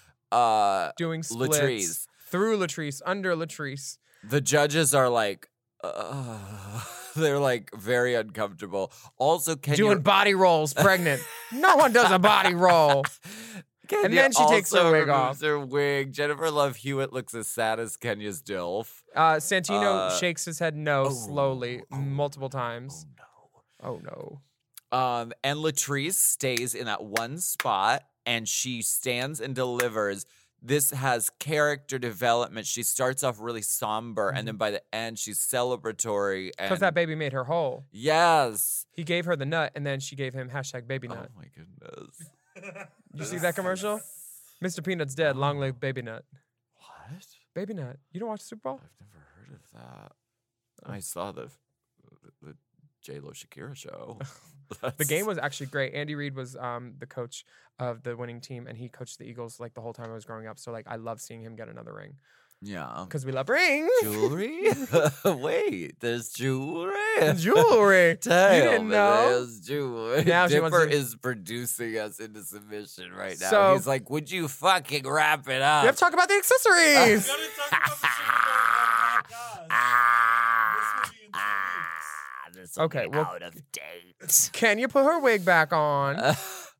uh Doing splits Latrice. through Latrice, under Latrice. The judges are like uh, they're like very uncomfortable. Also, Kenya Doing body rolls, pregnant. No one does a body roll. Kenya and then she takes her also wig removes off. Her wig. Jennifer Love Hewitt looks as sad as Kenya's dilf. Uh, Santino Uh, shakes his head no oh, slowly oh, multiple Oh times. no. Oh no. Um, and Latrice stays in that one spot and she stands and delivers. This has character development. She starts off really somber and then by the end she's celebratory. Because And that baby made her whole. yes. He gave her the nut, and then she gave him hashtag baby Oh nut. my goodness. You see that commercial? Mister Peanut's dead. Long live baby nut. What? Baby nut. You don't watch Super Bowl? I've never heard of that. I saw the the J Lo Shakira show. The That's- game was actually great. Andy Reid was um, the coach of the winning team, and he coached the Eagles like the whole time I was growing up. So like I love seeing him get another ring yeah. because we love rings. Jewelry? Wait, there's jewelry. Jewelry. Damn, You didn't know? There's jewelry. Now she wants Dipper to- is producing us into submission right now. So- He's like, would you fucking wrap it up? We have to talk about the accessories. gotta talk about the Super Bowl podcast. This will be in two weeks. There's Okay, something well- out of date. Can you put her wig back on?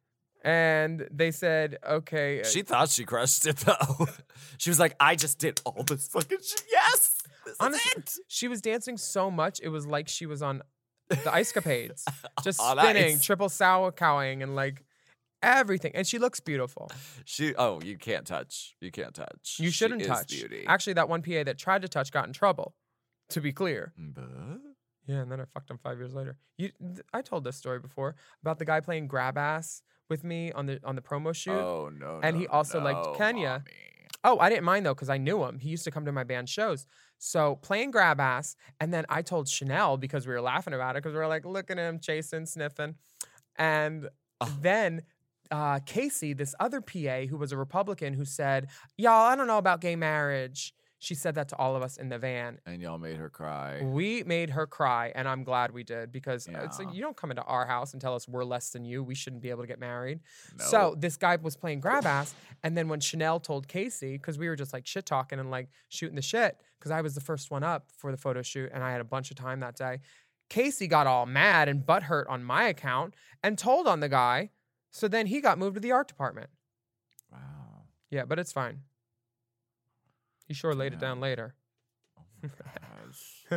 And they said, okay. uh, She thought she crushed it though. She was like, I just did all this fucking shit. Yes! This Honestly, is it. she was dancing so much, it was like she was on the Ice Capades. Just On spinning, ice. triple sour cowing, and like everything. And she looks beautiful. She oh, you can't touch. You can't touch. You She shouldn't is touch. Beauty. Actually, that one P A that tried to touch got in trouble, to be clear. But Yeah, and then I fucked him five years later. You, th- I told this story before about the guy playing grab ass with me on the on the promo shoot. oh no. And no, he also liked no, Kenya. mommy. Oh, I didn't mind though, because I knew him. He used to come to my band shows. So playing grab ass, and then I told Chanel because we were laughing about it, because we were like, look at him chasing, sniffing. And Oh. then uh, Casey, this other P A who was a Republican, who said, y'all, I don't know about gay marriage. She said that to all of us in the van. And y'all made her cry. We made her cry, and I'm glad we did, because uh, it's like, Yeah. you don't come into our house and tell us we're less than you. We shouldn't be able to get married. No. So this guy was playing grab ass, and then when Chanel told Casey, because we were just like shit talking and like shooting the shit, because I was the first one up for the photo shoot, and I had a bunch of time that day. Casey got all mad and butthurt on my account and told on the guy. So then he got moved to the art department. Wow. Yeah, but it's fine. He sure laid it Damn. down later. Oh my gosh.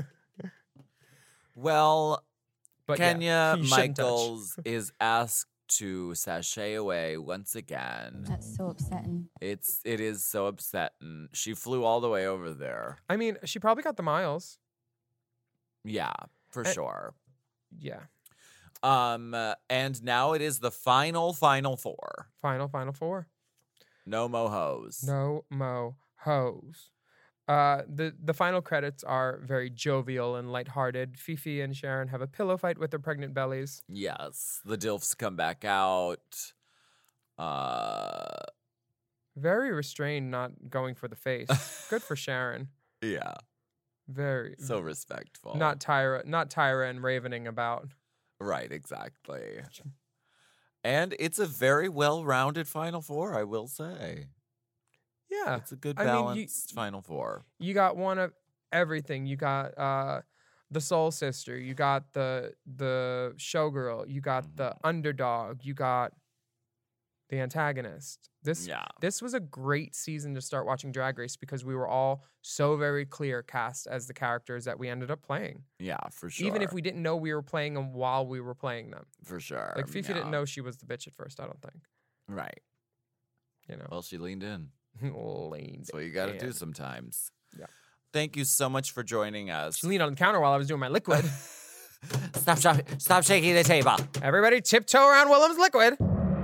Well, But yeah, Kenya you shouldn't touch. Michaels is asked to sashay away once again. That's so upsetting. It's it is so upsetting. She flew all the way over there. I mean, she probably got the miles. Yeah, for Eh. sure. Yeah. Um, uh, and now it is the final, final four. Final, final four. No mo hoes. No mo hoes. Uh, the the final credits are very jovial and lighthearted. Fifi and Sharon have a pillow fight with their pregnant bellies. Yes, the Dilfs come back out. Uh, Very restrained, not going for the face. Good for Sharon. yeah, Very so respectful. not Tyra, not Tyra and ravening about. right, exactly. And it's a very well-rounded Final Four, I will say. Yeah, It's a good I mean, you- balanced Final Four. you got one of everything. You got uh, the soul sister. You got the the showgirl. You got the Mm-hmm. underdog. You got the antagonist. This Yeah. this was a great season to start watching Drag Race because we were all so very clear cast as the characters that we ended up playing. Yeah, for sure. Even if we didn't know we were playing them while we were playing them. For sure. Like Fifi didn't yeah. know she was the bitch at first. I don't think. Right. You know, Well, she leaned in. leaned. That's what you got to do in. sometimes. Yeah. Thank you so much for joining us. She leaned on the counter while I was doing my liquid. Stop, stop, stop shaking the table. Everybody tiptoe around Willem's liquid.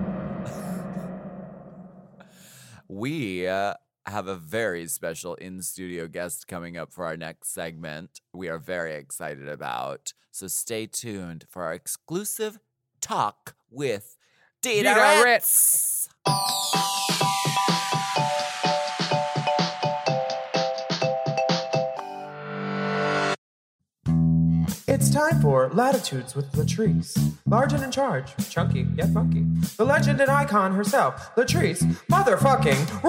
We uh, have a very special in-studio guest coming up for our next segment. We are very excited about. So stay tuned for our exclusive talk with Dita, Dita Ritz. It's time for Latitudes with Latrice. Large and in charge, chunky yet funky. The legend and icon herself, Latrice motherfucking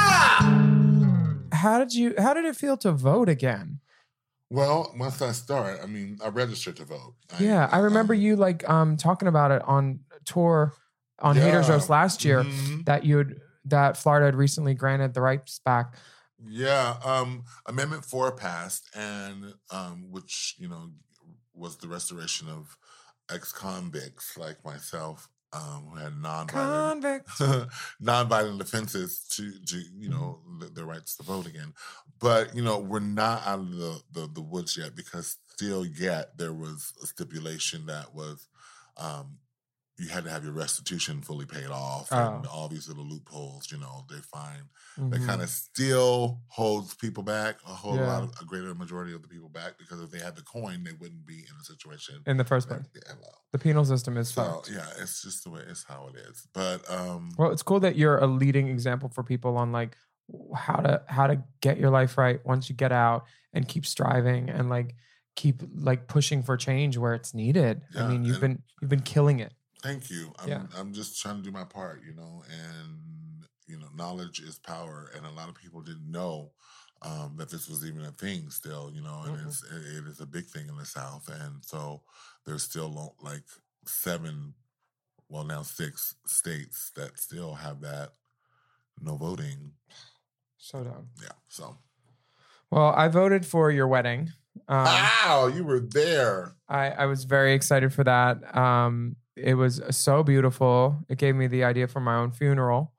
Royale! How did you how did it feel to vote again? Well, once I start, I mean, I registered to vote. I, Yeah, I remember um, you like um talking about it on tour on Haters Yeah. Roast last year Mhm. that you'd that Florida had recently granted the rights back. Yeah, um, Amendment Four passed, and um, which you know was the restoration of ex-convicts like myself um, who had non-violent Convict. non-violent offenses to to you know Mm-hmm. th- their rights to vote again. But you know we're not out of the, the the woods yet because still yet there was a stipulation that was. Um, you had to have your restitution fully paid off, and Oh. all these little loopholes, you know, they find Mhm. that kind of still holds people back, a whole Yeah. lot of a greater majority of the people back, because if they had the coin, they wouldn't be in a situation. in the first that- place. yeah, well, The penal system is so fucked. yeah, it's just the way it's how it is. But um, Well, it's cool that you're a leading example for people on like how to how to get your life right once you get out and keep striving and like keep like pushing for change where it's needed. I Yeah, mean, you've and- been you've been killing it. thank you. I'm Yeah. I'm just trying to do my part, you know, and you know, knowledge is power, and a lot of people didn't know um, that this was even a thing still, you know, and Mhm. it's it, it is a big thing in the South, and so there's still lo- like seven, well now six states that still have that no voting. So dumb. Yeah, so Well, I voted for your wedding. Um, wow, you were there. I, I was very excited for that. Um, it was so beautiful. It gave me the idea for my own funeral.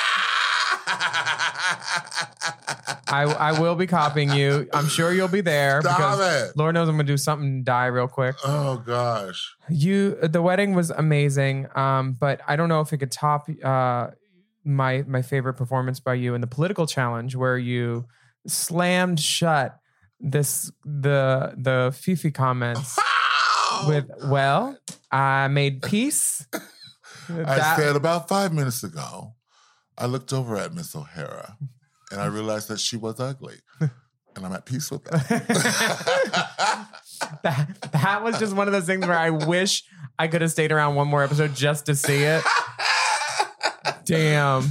I, I will be copying you. I'm sure you'll be there Stop because it. Lord knows I'm gonna do something to die real quick. Oh gosh. You, the wedding was amazing, um, but I don't know if it could top uh, my my favorite performance by you in the political challenge, where you slammed shut this the the Fifi comments with, "Well, I made peace." I That- said about five minutes ago, I looked over at Miss O'Hara and I realized that she was ugly. And I'm at peace with that. that that was just one of those things where I wish I could have stayed around one more episode just to see it. Damn.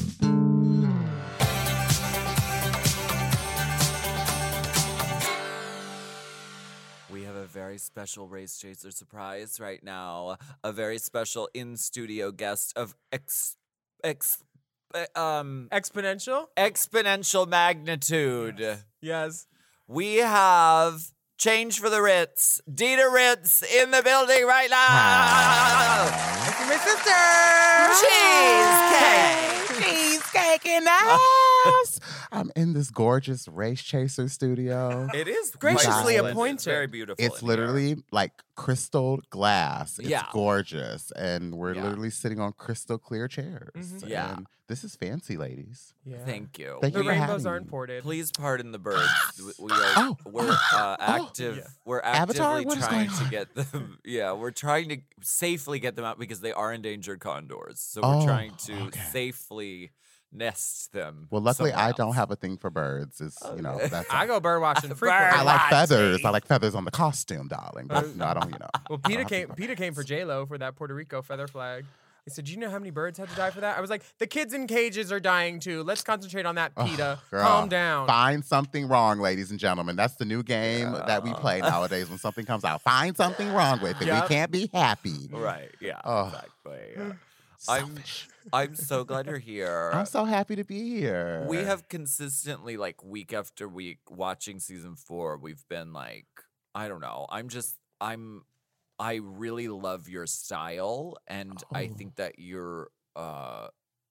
We have a very special Race Chaser surprise right now. A very special in-studio guest of ex, ex, uh, um, Exponential? exponential magnitude. Yes. We have Change for the Ritz, Dita Ritz in the building right now. My sister! Cheesecake. Cheesecake in the house! I'm in this gorgeous Race Chaser studio. It is Graciously quite appointed. It's very beautiful. It's in literally like crystal glass. It's Yeah. gorgeous. And we're Yeah. literally sitting on crystal clear chairs. Mhm. Yeah. And this is fancy, ladies. Yeah. here. Thank you. Thank The you for rainbows having are me. imported. Please pardon the birds. W- We are Oh. we're uh, active. Yeah. We're Avatar? actively What is trying going to on? get them. Yeah, we're trying to safely get them out because they are endangered condors. So Oh, we're trying to okay. safely nest them. Well, luckily, somewhere I don't else. have a thing for birds. It's, you know, Okay. that's. I go bird watching Bird frequently. I like watching. feathers. I like feathers on the costume, darling. But Uh, no, I don't, you know. Well, I Peter don't have to came. go- Peter came for J Lo for that Puerto Rico feather flag. He said, "Do you know how many birds had to die for that?" I was like, "The kids in cages are dying too. Let's concentrate on that, Ugh, PETA. girl, Calm down." Find something wrong, ladies and gentlemen. That's the new game that we Yeah. play nowadays when something comes out. Find something wrong with it. Yep. We can't be happy. Right. Yeah. Oh. Exactly. yeah. I'm- Selfish. I'm so glad you're here. I'm so happy to be here. We have consistently, like week after week, watching season four. We've been like, I don't know. I'm just, I'm, I really love your style, and I Oh. think that your, uh,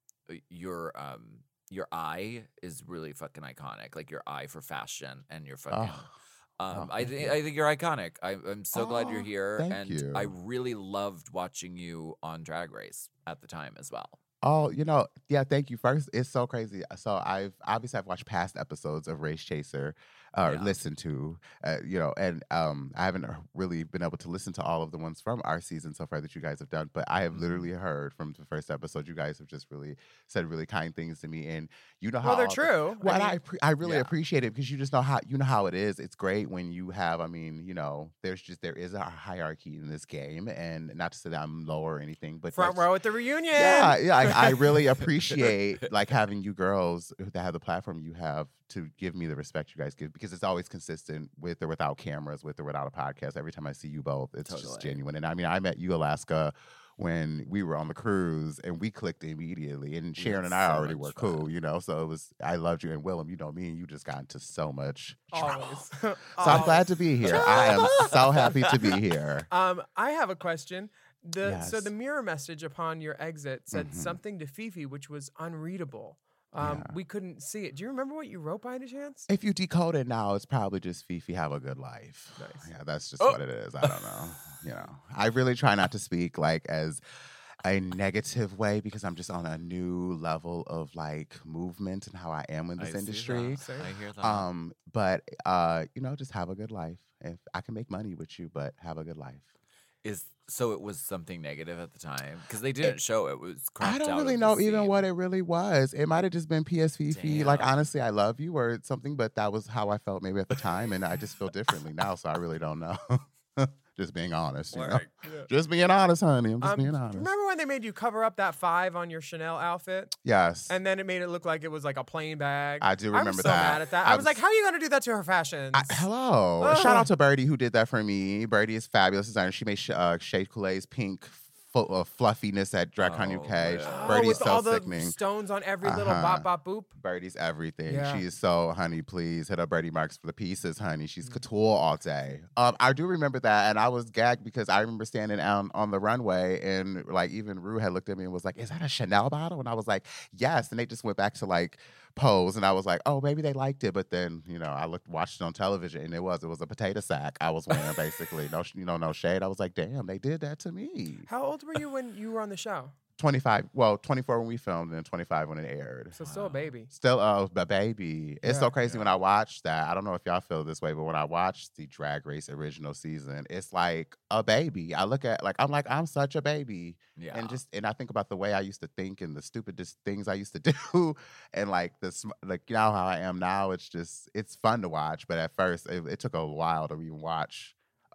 your, um, your eye is really fucking iconic. Like your eye for fashion and your fucking. Oh, Um, oh, I thank think you. I think you're iconic. I, I'm so glad you're Oh, here, thank and you. I really loved watching you on Drag Race at the time as well. Oh, you know, yeah, thank you. First, it's so crazy. So I've obviously I've watched past episodes of Race Chaser, or Yeah. listened to, uh, you know, and um, I haven't really been able to listen to all of the ones from our season so far that you guys have done. But I have Mhm. literally heard from the first episode, you guys have just really said really kind things to me, and you know how Well, they're all the- true. Well, I and I mean, appre- I really yeah. appreciate it because you just know how you know how it is. It's great when you have. I mean, you know, there's just there is a hierarchy in this game, and not to say that I'm lower or anything, but front that's- row at the reunion. yeah, yeah. I, I really appreciate like having you girls that have the platform you have to give me the respect you guys give because it's always consistent with or without cameras, with or without a podcast. Every time I see you both, it's just Totally. genuine. And I mean, I met you, Alaska, when we were on the cruise and we clicked immediately. And We Sharon had and I so already much were fun. cool, you know. So it was I loved you, and Willem, you know me, and you just got into so much trouble. Always. So I'm glad to be here. I am so happy to be here. Um, I have a question. The so Yes. the mirror message upon your exit said Mhm. something to Fifi, which was unreadable. Um, Yeah. We couldn't see it. Do you remember what you wrote by any chance? If you decode it now, it's probably just Fifi have a good life. Nice. Yeah, that's just Oh. what it is. I don't know. You know, I really try not to speak like as a negative way because I'm just on a new level of like movement and how I am in I this see industry. that. I hear that. Um, but uh, you know, just have a good life. If I can make money with you, but have a good life. Is so it was something negative at the time because they didn't show it. It was cropped I don't out really of the know even scene. what it really was. It might have just been P S Fifi, like Damn. honestly, I love you or something, but that was how I felt maybe at the time, and I just feel differently now, so I really don't know. Just being honest, you know? Work. Just being honest, honey. I'm just Um, being honest. Remember when they made you cover up that five on your Chanel outfit, Yes, and then it made it look like it was like a plain bag? I do I was remember so that. mad at that. I I was like, was- "How are you gonna do that to her fashions?" I, hello. Ugh. Shout out to Birdie who did that for me. Birdie is fabulous designer. She made sh- uh, Shea Coulee's pink fu- uh, fluffiness at DragCon Oh, U K. yeah. Oh, Birdie's with so all the sickening. stones on every little Uh-huh. bop bop boop. Birdie's everything. Yeah. She is so, honey, please hit up Birdie Marks for the pieces, honey. Mm. She's couture all day. Um, I do remember that, and I was gagged because I remember standing on, on the runway, and like even Rue had looked at me and was like, "Is that a Chanel bottle?" And I was like, "Yes." And they just went back to like pose, and I was like, "Oh, maybe they liked it." But then, you know, I looked, watched it on television, and it was, it was a potato sack I was wearing, basically. No, sh- you know, no shade. I was like, "Damn, they did that to me." How old were you when you were on the show? twenty-five, well, twenty-four when we filmed, and then twenty-five when it aired. So still a baby. Still, oh, the baby. It's Yeah. so crazy when I watched that. I don't know if y'all feel this way, but when I watched the Drag Race original season, it's like a baby. I look at like I'm like I'm such a baby, Yeah. and just and I think about the way I used to think and the stupidest things I used to do, and like this like you know how I am now. It's just it's fun to watch, but at first it, it took a while to even watch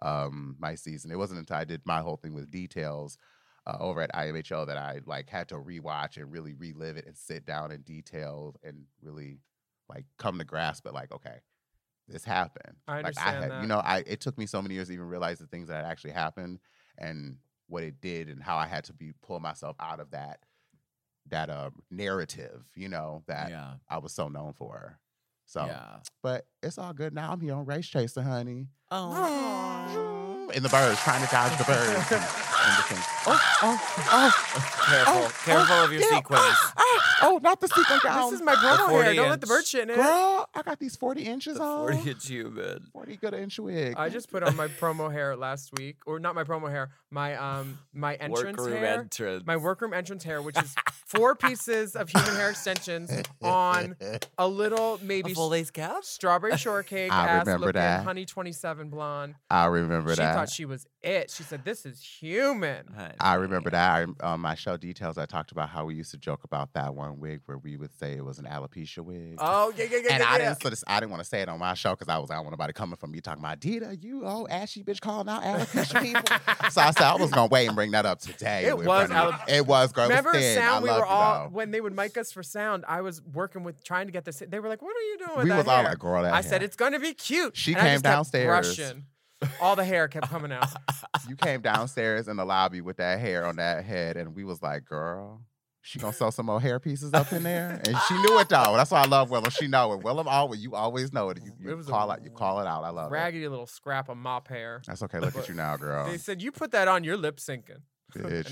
um my season. It wasn't until I did my whole thing with details. Uh, over at I M H O that I like had to rewatch and really relive it and sit down in detail and really like come to grasp it like okay this happened I like I understand had that. you know I it took me so many years to even realize the things that had actually happened and what it did and how I had to be pull myself out of that that uh, narrative you know that yeah. I was so known for so Yeah. but it's all good now. I'm here on Race Chaser, honey. Oh. In the birds, trying to dodge the birds. in between. Oh, oh, oh. Careful, Oh, careful oh, of your yeah, sequins. ah, ah, oh, not the sequin gown. This is my promo hair. forty Don't let the inch. bird shit in it. Girl, I got these forty inches The on. forty inch human. forty good inch wig. I just put on my promo hair last week, or not my promo hair, my um my entrance Workroom hair, entrance. my workroom entrance hair, which is four pieces of human hair extensions on a little maybe a full lace cap? strawberry shortcake I ass remember looking that. honey twenty-seven blonde. I remember She that. thought she was it. She said, "This is human." I remember that. I, um, my show details. I talked about how we used to joke about that one wig where we would say it was an alopecia wig. Oh yeah, yeah, yeah, and yeah. I yeah. didn't, so this, I didn't want to say it on my show because I was, I don't want nobody coming from me talking about Dita, you oh ashy bitch calling out alopecia people. So I said I was gonna wait and bring that up today. It in was front of you. alope- It was girl. It was Remember thin. sound? I We loved were it, all though. when they would mic us for sound. I was working with trying to get this. They were like, "What are you doing with We that was all hair?" like, "Girl, that I hair." said, "It's going to be cute." She And I came just kept downstairs. brushing. All the hair kept coming out. You came downstairs in the lobby with that hair on that head, and we was like, girl, she gonna sew some more hair pieces up in there, and she knew it though. That's why I love Willem. She know it. Willem, always you always know it. You, you It was a call it. You call it out. I love it. Raggedy little scrap of mop hair. That's okay. Look at you now, girl. They said you put that on, you're lip syncing. Bitch.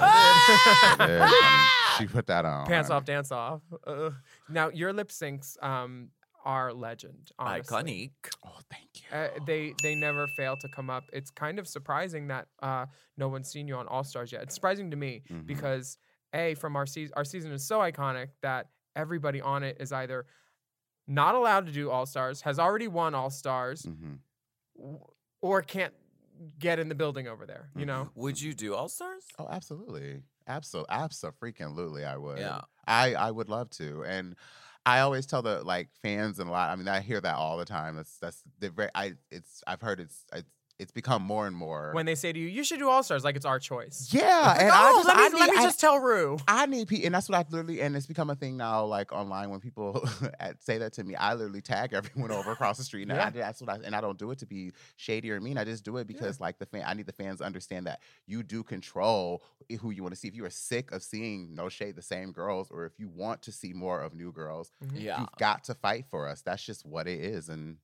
I She did, honey. She put that on. Pants honey. off, dance off. Uh, now your lip syncs um, are legend. Honestly. Iconic. Oh, thank you. Uh, they they never fail to come up. It's kind of surprising that uh, no one's seen you on All Stars yet. It's surprising to me Mhm. because a from our season, our season is so iconic that everybody on it is either not allowed to do All Stars, has already won All Stars, Mhm. w- or can't get in the building over there. You know, Would you do All Stars? Oh, absolutely. Absolutely. Absolutely. I would. Yeah. I, I would love to. And I always tell the like fans and a lot. I mean, I hear that all the time. That's that's the very. I it's. I've heard it's. It's, it's become more and more. when they say to you, "You should do All Stars," like it's our choice. yeah, and Like, I oh, just, let me, I let need- me I- just tell Rue. I need people, and that's what I literally, and it's become a thing now, like online when people at- say that to me. I literally tag everyone over across the street, and Yeah. I, that's what I, and I don't do it to be shady or mean. I just do it because, like, the fan, I need the fans to understand that you do control who you want to see. If you are sick of seeing no shade the same girls, or if you want to see more of new girls, Yeah. you've got to fight for us. That's just what it is, and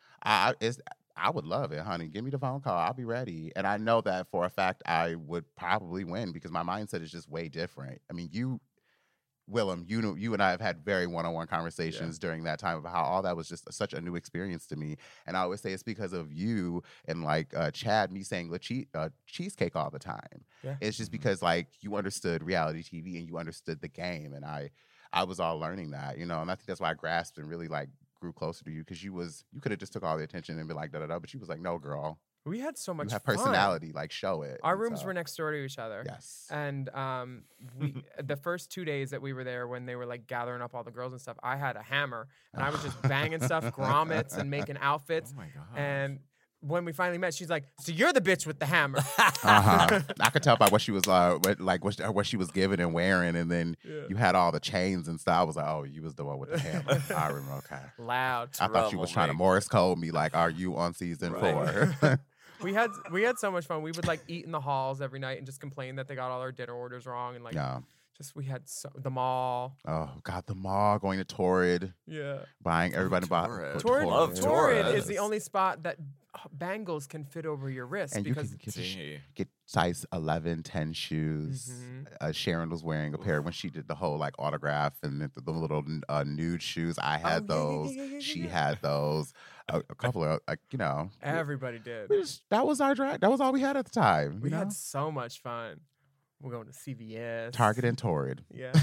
I, it's. I would love it, honey. Give me the phone call. I'll be ready. And I know that for a fact I would probably win because my mindset is just way different. I mean, you, Willem, you know, you and I have had very one-on-one conversations during that time about how all that was just such a new experience to me. And I always say it's because of you and like uh, Chad, me saying Le che- uh, cheesecake all the time. Yeah. It's just Mhm. because like you understood reality T V and you understood the game, and I, I was all learning that, you know, and I think that's why I grasped and really like grew closer to you because you was you could have just took all the attention and be like da da da, but she was like, no, girl, We had so much you have fun. personality, like show it. Our And rooms so- were next door to each other. Yes. And um, we the first two days that we were there, when they were like gathering up all the girls and stuff, I had a hammer and I was just banging stuff, grommets, and making outfits. Oh my god. And when we finally met, she's like, "So you're the bitch with the hammer." Uh-huh. I could tell by what she was uh, what, like what, she- what she was giving and wearing, and then Yeah. you had all the chains and stuff. I was like, oh, you was the one with the hammer. I remember. Okay. Loud. I thought you was trying to Troublemaker. Morse code me. Like, are you on season Right. four? We had we had so much fun. We would like eat in the halls every night and just complain that they got all our dinner orders wrong, and like yeah. just we had so, the mall. Oh God, the mall, going to Torrid, Yeah. buying everybody bought Torrid. Torrid, Love Torrid Torrid. is the only spot that uh, bangles can fit over your wrist And you because can get, a sh- Gee. get size eleven, ten shoes. Mhm. Uh, Sharon was wearing a pair when she did the whole like autograph and the, the little uh, nude shoes. I had Oh, yeah, yeah, those. yeah, yeah, yeah, She yeah. had those. A, a couple of like you know. we- everybody did. we just- that was our drag. That was all we had at the time. We you know? had so much fun. We're going to C V S. Target and Torrid. Yeah.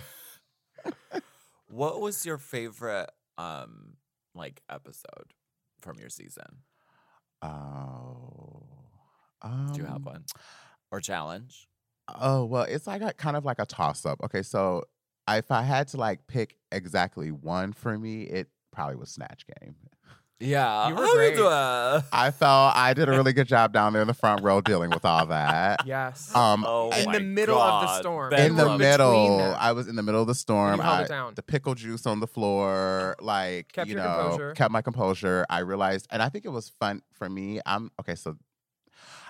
What was your favorite um like episode from your season? Oh. Um, Do you have one? Or challenge? Oh well, it's like a, kind of like a toss up. Okay, so if I had to like pick exactly one for me, it probably was Snatch Game. Yeah. You were I would, great. uh, I felt I did a really good job down there in the front row dealing with all that. Yes. Um, oh in my the middle of the God. storm. Ben in the Between middle, them. I was in the middle of the storm. you held I, it down. The pickle juice on the floor, like Kept you your know, composure. kept my composure. I realized, and I think it was fun for me. I'm okay. So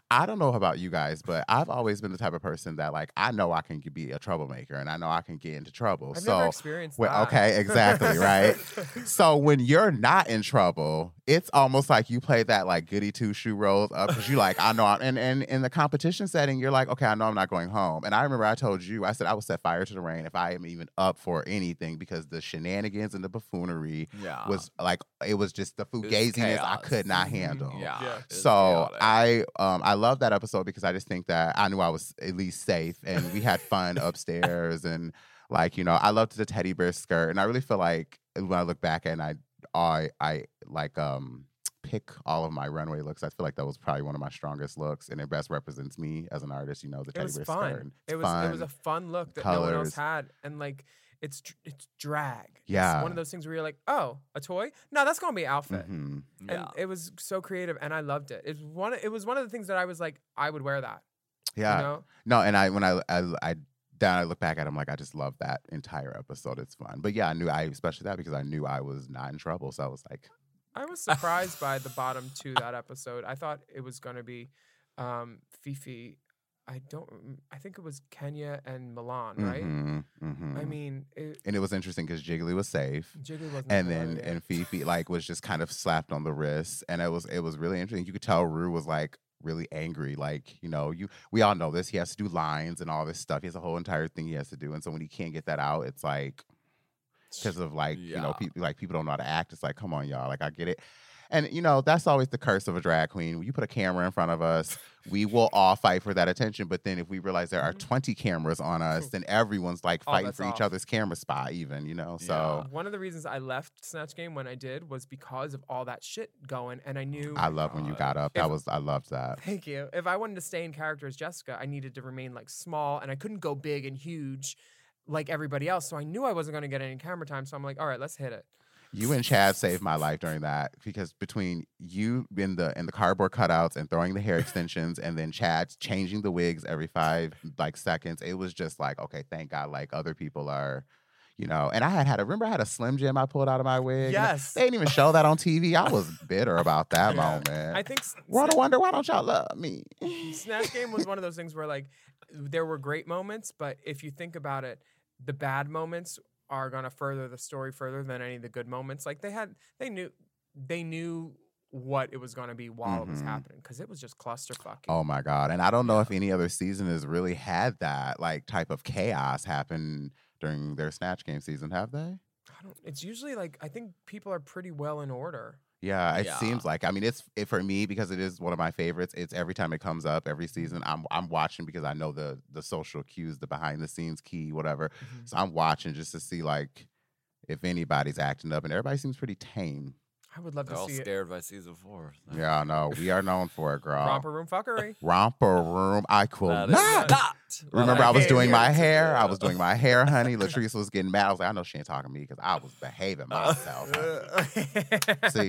I don't know about you guys, but I've always been the type of person that like I know I can be a troublemaker and I know I can get into trouble. I've so never experienced when- that. okay, exactly, right? So when you're not in trouble, it's almost like you play that like goody two shoe rolls up because you like I know I'm and and in the competition setting, you're like, okay, I know I'm not going home. And I remember I told you, I said I would set fire to the rain if I am even up for anything because the shenanigans and the buffoonery Yeah. was like it was just the was fugaziness I chaos. could not Mhm. handle. Yeah. Yeah. it was So chaotic. I um I love that episode because I just think that I knew I was at least safe and we had fun upstairs and like you know I loved the teddy bear skirt and I really feel like when I look back and I I I like um pick all of my runway looks I feel like that was probably one of my strongest looks and it best represents me as an artist you know the It teddy was bear fun. skirt. It's It was fun. it was a fun look that no one else colors. had, and like it's dr- it's drag. Yeah. It's one of those things where you're like, oh, a toy? No, that's gonna be an outfit. Mhm. And yeah. it was so creative, and I loved it. It's one. It was one of the things that I was like, I would wear that. Yeah. You know? No, and I when I I, I then I look back at it, I'm like, I just love that entire episode. It's fun. But yeah, I knew I especially that because I knew I was not in trouble. So I was like, I was surprised by the bottom two that episode. I thought it was gonna be um, Fifi. I don't. rem- I think it was Kenya and Milan, right? mhm, mhm. I mean, it, and it was interesting because Jiggly was safe. Jiggly wasn't. And there, then yeah. and Fifi like was just kind of slapped on the wrist. And it was it was really interesting. You could tell Rue was like really angry. Like, you know, you we all know this. He has to do lines and all this stuff. He has a whole entire thing he has to do. And so when he can't get that out, it's like because of like, you know, Yeah. people like people don't know how to act. It's like, come on, y'all. Like I get it. And you know, that's always the curse of a drag queen. When you put a camera in front of us, we will all fight for that attention. But then if we realize there are twenty cameras on us, then everyone's like All fighting that's for each off. other's camera spot, even, you know. So One of the reasons I left Snatch Game when I did was because of all that shit going, and I knew. I love when you got up. That If- was I loved that. Thank you. If I wanted to stay in character as Jessica, I needed to remain like small, and I couldn't go big and huge like everybody else. So I knew I wasn't going to get any camera time. So I'm like, all right, let's hit it. You and Chad saved my life during that because between you in the in the cardboard cutouts and throwing the hair extensions and then Chad changing the wigs every five like seconds, it was just like, okay, thank God, like other people are, you know. And I had had a remember I had a Slim Jim I pulled out of my wig. And Yes. they didn't even show that on T V. I was bitter about that Yeah. moment. I think s- Wanna Sna- wonder why don't y'all love me? Snatch Game was one of those things where like there were great moments, but if you think about it, the bad moments are gonna further the story further than any of the good moments. Like they had, they knew, they knew what it was gonna be while it was Mhm. happening because it was just clusterfucking. Oh my God. And I don't know if any other season has really had that like type of chaos happen during their Snatch Game season, have they? I don't. It's usually like I think people are pretty well in order. Yeah, it Yeah. seems like. I mean, it's it, for me because it is one of my favorites. It's every time it comes up every season. I'm I'm watching because I know the the social cues, the behind the scenes key, whatever. So I'm watching just to see like if anybody's acting up, and everybody seems pretty tame. I would love They're to all see it. scared by season four. so- Yeah, no, we are known for it, girl. Romper room fuckery. Romper room. I cool That is not. not what Remember, I was came doing here my to hair. do. I was doing my hair, honey. Latrice was getting mad. I was like, I know she ain't talking to me because I was behaving myself. See?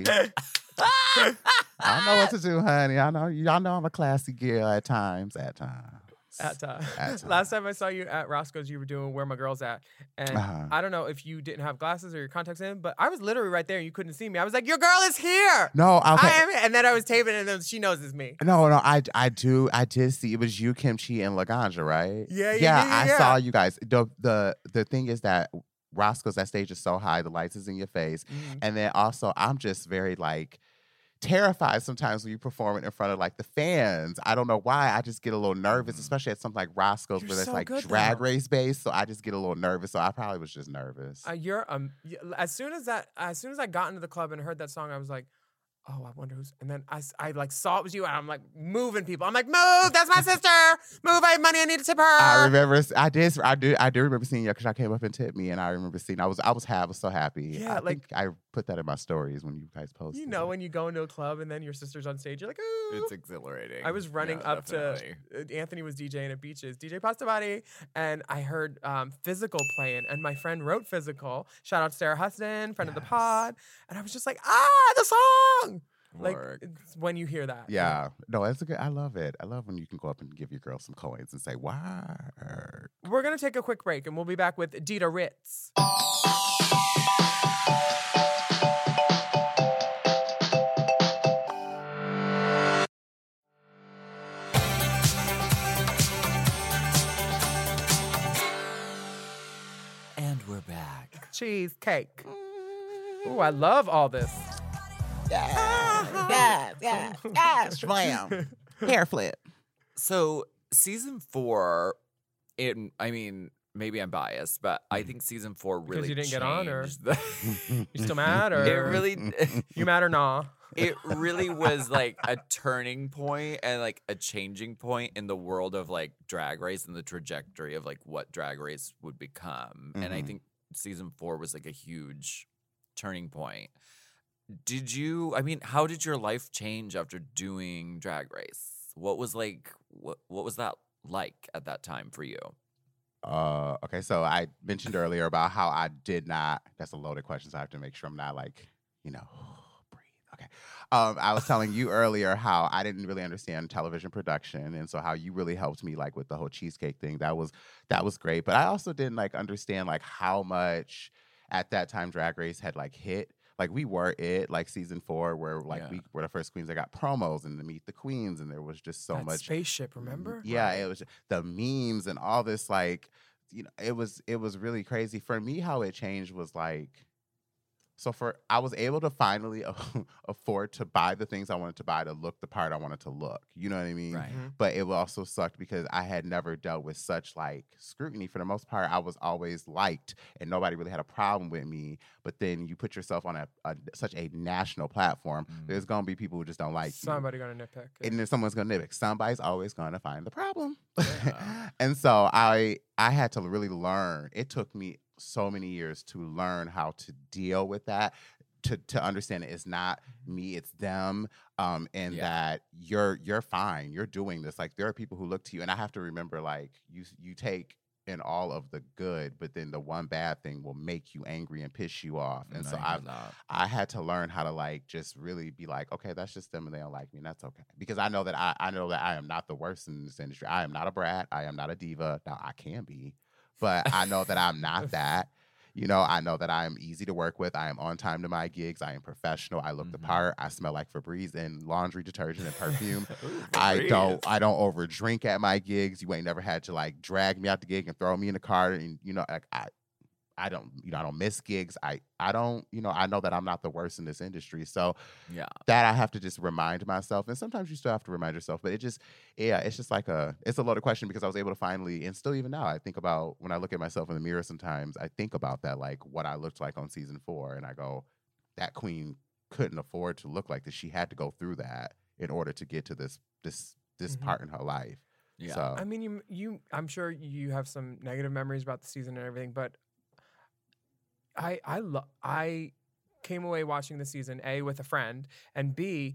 I know what to do, honey. I know y'all know I'm a classy girl at times. At times. At time. At Last time I saw you at Roscoe's, you were doing Where My Girl's At. And Uh-huh. I don't know if you didn't have glasses or your contacts in, but I was literally right there and you couldn't see me. I was like, your girl is here. No, okay. I am here. And then I was taping it and then she knows it's me. No, no, I, I do, I did see it was you, Kimchi, and Laganja, right? Yeah, yeah, yeah. yeah, yeah, I yeah. saw you guys. The the the thing is that Roscoe's that stage is so high, the lights is in your face, Mhm. and then also I'm just very like terrified sometimes when you perform it in front of like the fans. I don't know why. I just get a little nervous, Mhm. especially at something like Roscoe's You're where it's so like good, drag though. race based. So I just get a little nervous. So I probably was just nervous. Uh, you're um. y- As soon as that, as soon as I got into the club and heard that song, I was like, "Oh, I wonder who's." And then I, s- I like saw it was you, and I'm like moving people. I'm like, "Move! That's my sister. Move! I have money. I need to tip her." I remember, I did, I do, I do remember seeing you because I came up and tipped me, and I remember seeing. I was, I was happy, I was so happy. Yeah, I like- think I put that in my stories when you guys posted. You know, it. when you go into a club and then your sister's on stage, you're like, "Ooh." It's exhilarating. I was running Yeah, up definitely. to uh, Anthony was DJing at Beaches, D J Pasta Body, and I heard um, Physical playing, and my friend wrote Physical. Shout out to Sarah Huston, friend of the Yes. pod, and I was just like, ah, the song. Like Work. it's when you hear that. Yeah, no, it's a good. I love it. I love when you can go up and give your girl some coins and say, "Word." We're gonna take a quick break, and we'll be back with Dita Ritz. cheesecake. Ooh, I love all this. Yes, yes, yes, yes. Shwam. Hair flip. So season four, it. I mean, maybe I'm biased, but I think season four really Because you didn't get on, or changed the- you still mad, or it really. you mad or nah? It really was like a turning point and like a changing point in the world of like Drag Race and the trajectory of like what Drag Race would become. And I Mhm. think season four was like a huge turning point. Did you, I mean, how did your life change after doing Drag Race? What was like, what, what was that like at that time for you? Uh, okay, so I mentioned earlier about how I did not. That's a loaded question, so I have to make sure I'm not like, you know, breathe. Okay. Um, I was telling you earlier how I didn't really understand television production, and so how you really helped me like with the whole cheesecake thing. That was that was great, but I also didn't like understand like how much at that time Drag Race had like hit. Like we were it, like season four, where like Yeah. we were the first queens that got promos and to meet the queens, and there was just so That much spaceship, remember? Yeah, it was the memes and all this like, you know, it was it was really crazy. For me, how it changed was like, so for I was able to finally afford to buy the things I wanted to buy to look the part I wanted to look. You know what I mean? Right. Mhm. But it also sucked because I had never dealt with such like scrutiny. For the most part, I was always liked and nobody really had a problem with me. But then you put yourself on a, a such a national platform, Mm. there's gonna be people who just don't like you. Somebody gonna nitpick. And then someone's gonna nitpick. Somebody's always gonna find the problem. Yeah. And so I I had to really learn. It took me so many years to learn how to deal with that, to to understand that it's not me, it's them, um, and Yeah. that you're you're fine. You're doing this. Like there are people who look to you, and I have to remember like you you take in all of the good, but then the one bad thing will make you angry and piss you off. And I so hear I've that. I had to learn how to like just really be like, okay, that's just them and they don't like me, and that's okay. Because I know that I I know that I am not the worst in this industry. I am not a brat. I am not a diva. Now I can be, but I know that I'm not that. You know, I know that I am easy to work with. I am on time to my gigs. I am professional. I look the Mhm. part. I smell like Febreze and laundry detergent and perfume. Ooh, I Febreze. don't I don't over drink at my gigs. You ain't never had to like drag me out the gig and throw me in the car, and you know, like I I don't, you know, I don't miss gigs. I I don't, you know, I know that I'm not the worst in this industry. So Yeah. that I have to just remind myself. And sometimes you still have to remind yourself, but it just, yeah, it's just like a, it's a loaded question because I was able to finally, and still even now, I think about when I look at myself in the mirror sometimes, I think about that, like what I looked like on season four. And I go, that queen couldn't afford to look like this. She had to go through that in order to get to this, this, this Mhm. part in her life. Yeah. So, I mean, you, you, I'm sure you have some negative memories about the season and everything, but I, I, lo- I came away watching the season A with a friend, and B,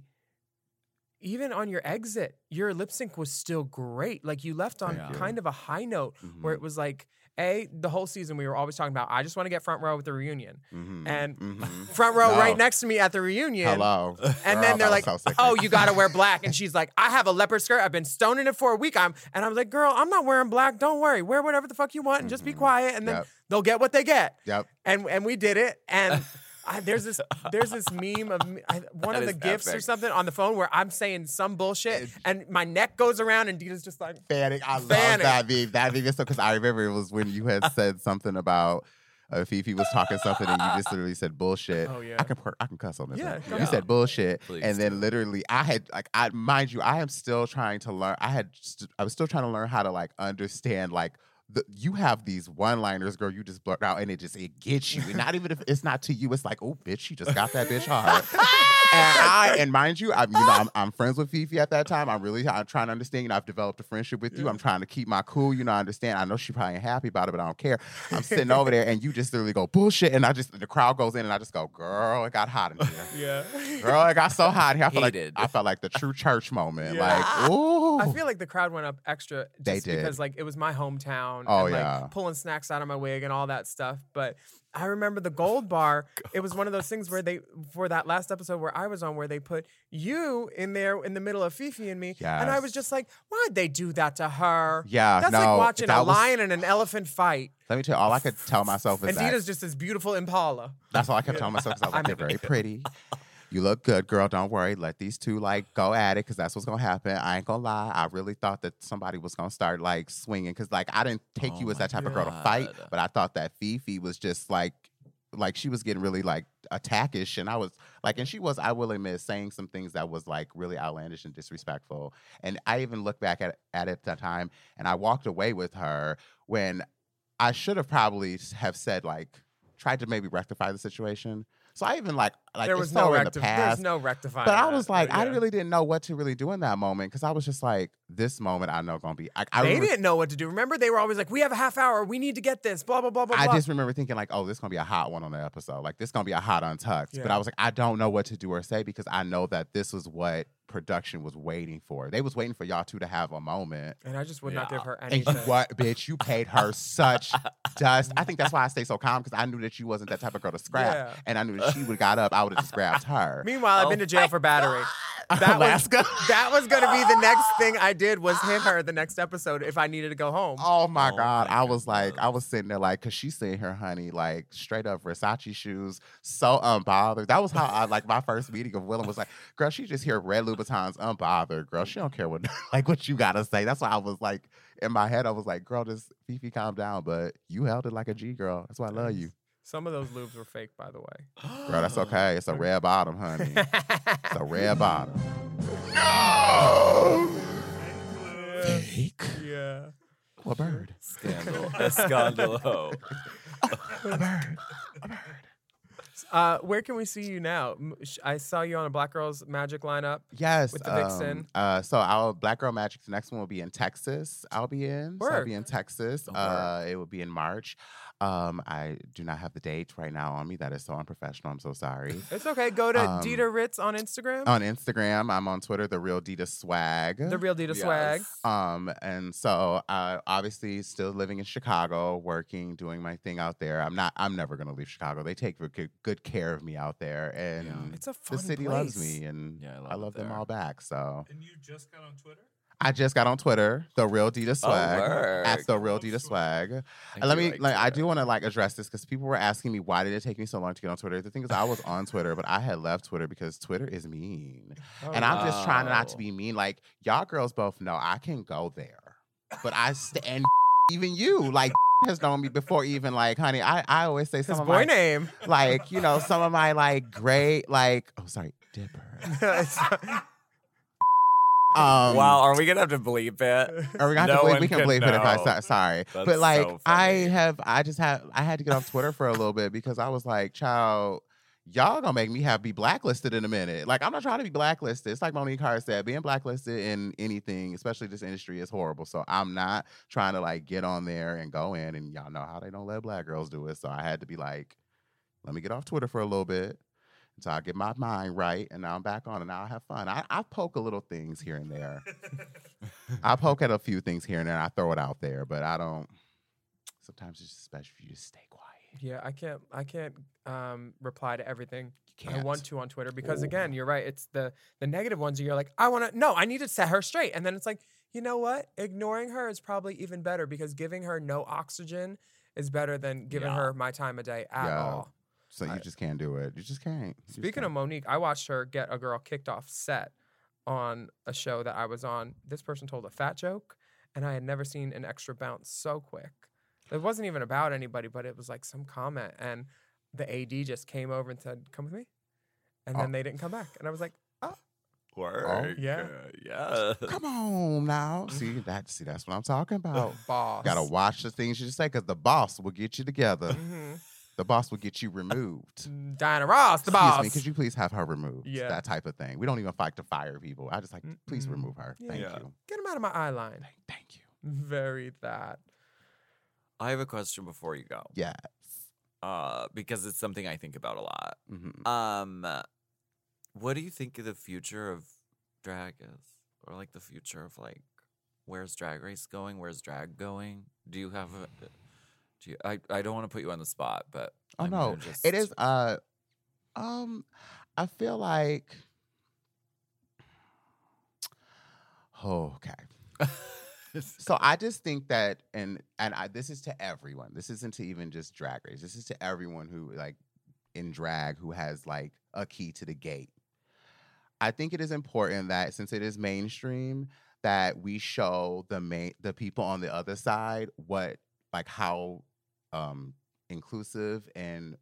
even on your exit, your lip sync was still great. Like you left on Yeah. kind of a high note where mhm, it was like, A, the whole season we were always talking about, I just want to get front row with the reunion. mhm, And mhm. front row No. right next to me at the reunion. Hello. And Girl, then they're that like, was so sick. "Oh, you gotta wear black." And she's like, "I have a leopard skirt. I've been stoning it for a week." I'm and I'm like, "Girl, I'm not wearing black. Don't worry. Wear whatever the fuck you want and just be Mhm. quiet, and then Yep. they'll get what they get." Yep. And and we did it. And I, there's this there's this meme of me, I, one That of the is gifts or epic. something on the phone where I'm saying some bullshit, and my neck goes around, and Dita's just like, Fanning. I love Fanning. that meme. That meme is so because I remember it was when you had said something about uh, Fifi was talking something and you just literally said bullshit. "Oh yeah." I can per- I can cuss on this. Yeah, one. go You ahead. said bullshit, Please and then do. literally I had like I mind you I am still trying to learn. I had st- I was still trying to learn how to like understand like. The, you have these one-liners, girl. You just blurt out, and it just it gets you. And not even if it's not to you, it's like, oh, bitch, she just got that bitch hard. and I, and mind you, I'm you know I'm, I'm friends with Fifi at that time. I'm really I'm trying to understand. You know, I've developed a friendship with you. I'm trying to keep my cool. You know, I understand. I know she probably ain't happy about it, but I don't care. I'm sitting over there, and you just literally go bullshit, and I just the crowd goes in, and I just go, girl, it got hot in here. Yeah. Girl, it got so hot in here. I felt like Hated. I felt like the true church moment. Yeah. Like, ooh, I feel like the crowd went up extra just They did. because like it was my hometown Oh, and like yeah. pulling snacks out of my wig and all that stuff. But I remember the gold bar. It was one of those things where they for that last episode where I was on where they put you in there in the middle of Fifi and me. And I was Yes. just like, why'd they do that to her? yeah, That's no, like watching that a was- lion and an elephant fight. Let me tell you, all I could tell myself is And that. Dita's just this beautiful Impala. That's all I kept telling myself because I was like, I'm you're very pretty. You look good, girl. Don't worry. Let these two like go at it because that's what's gonna happen. I ain't gonna lie. I really thought that somebody was gonna start like swinging because like I didn't take Oh you as my that type of girl to fight, God. but I thought that Fifi was just like like she was getting really like attackish, and I was like, and she was, I will admit, saying some things that was like really outlandish and disrespectful. And I even looked back at at it at that time, and I walked away with her when I should have probably have said like tried to maybe rectify the situation. So I even like like there it's was so no in the rectif- past. There's no rectifying. But I that, was like, but I yeah. really didn't know what to really do in that moment because I was just like, this moment I know gonna be. I, I They remember, didn't know what to do. Remember, they were always like, "We have a half hour. We need to get this." Blah blah blah blah. I blah. just remember thinking like, oh, this is gonna be a hot one on the episode. Like this is gonna be a hot untucked. But Yeah. I was like, I don't know what to do or say because I know that this was what production was waiting for. They was waiting for y'all two to have a moment. And I just would not Yeah. give her And anything. you, what, bitch? You paid her such dust. I think that's why I stay so calm because I knew that you wasn't that type of girl to scrap, Yeah. and I knew that she would have got up. I would have just grabbed her. Meanwhile, I've Oh been to jail my for battery. That Alaska. was that was gonna be the next thing I did was hit her the next episode if I needed to go home. Oh my Oh God. my I was like, I goodness. was sitting there like, cause she's sitting here, honey, like straight up Versace shoes, so unbothered. That was how I like my first meeting of Willem was like, girl, she just hear red Louboutins unbothered, girl. She don't care what like what you gotta say. That's why I was like in my head, I was like, girl, just Fifi, calm down. But you held it like a G girl. That's why I love you. Some of those lubes were fake, by the way. Girl, that's okay. It's a red bottom, honey. It's a red bottom. Fake. Yeah. A bird. Scandal. Escandalo. A bird. Uh, where can we see you now? M- sh- I saw you on a Black Girls Magic lineup. Yes. With the Vixen. Um, uh, so our Black Girl Magic's next one will be in Texas. I'll be in. So I'll Work. be in Texas. Oh, Uh, it will be in March. Um, I do not have the date right now on me. That is so unprofessional. I'm so sorry. It's okay. Go to Um, Dita Ritz on Instagram. On Instagram, I'm on Twitter, the real Dita Swag. the real Dita Swag. Yes. Um, and so uh, obviously still living in Chicago, working, doing my thing out there. I'm not. I'm never gonna leave Chicago. They take good, good care of me out there, and Yeah. It's a fun the city place. loves me, and Yeah, I love I it love them there. all back. So And you just got on Twitter? I just got on Twitter, the real Dita Swag, work. at the real Dita Swag. I And let do me, like like, I Twitter. do want to like address this because people were asking me why did it take me so long to get on Twitter. The thing is, I was on Twitter, but I had left Twitter because Twitter is mean, Oh, and I'm just trying not to wow. be mean. Like y'all girls both know I can go there, but I st- and even you like has known me before. Even like, honey, I I always say some his of boy my name. like you know some of my like great like oh sorry Dipper. Um, Wow, are we gonna have to bleep it? Or we got No to believe one we can can believe it if I know. so- sorry. That's but like so I funny. have I just had I had to get off Twitter for a little bit because I was like, child, y'all gonna make me have be blacklisted in a minute. Like I'm not trying to be blacklisted. It's like Monique Hart said, being blacklisted in anything, especially this industry, is horrible. So I'm not trying to like get on there and go in and y'all know how they don't let black girls do it. So I had to be like, let me get off Twitter for a little bit. So I get my mind right, and now I'm back on, and now I have fun. I, I poke a little things here and there. I poke at a few things here and there, and I throw it out there, but I don't. Sometimes it's just best for you to stay quiet. Yeah, I can't. I can't um, reply to everything You I can't. want to on Twitter because Ooh. again, you're right. It's the the negative ones. You're like, I want to. No, I need to set her straight, and then it's like, you know what? Ignoring her is probably even better because giving her no oxygen is better than giving Yeah. her my time of day at Yeah. all. So you Right. just can't do it. You just can't. You just Speaking of can't. Monique, I watched her get a girl kicked off set on a show that I was on. This person told a fat joke, and I had never seen an extra bounce so quick. It wasn't even about anybody, but it was like some comment, and the A D just came over and said, "Come with me," and then Oh. they didn't come back, and I was like, Work. Yeah. Yeah. Come on now. Mm-hmm. See that? See that's what I'm talking about. "Boss." Gotta watch the things you say because the boss will get you together. Mhm. The boss will get you removed. Diana Ross, the Excuse boss. me, could you please have her removed? Yeah. That type of thing. We don't even fight to fire people. I just like, please Mm-mm. remove her. Thank Yeah. you. Get him out of my eye line. Thank, thank you. Very that. I have a question before you go. Yes. Uh, because it's something I think about a lot. Mhm. Um, what do you think of the future of drag is, or like the future of like where's Drag Race going? Where's drag going? Do you have a? Do you, I I don't want to put you on the spot, but Oh I'm no, gonna just, it is. Uh, um, I feel like. Oh, okay. So I just think that, and and I, this is to everyone. This isn't to even just Drag Race. This is to everyone who like in drag who has like a key to the gate. I think it is important that since it is mainstream, that we show the main the people on the other side what like how um inclusive and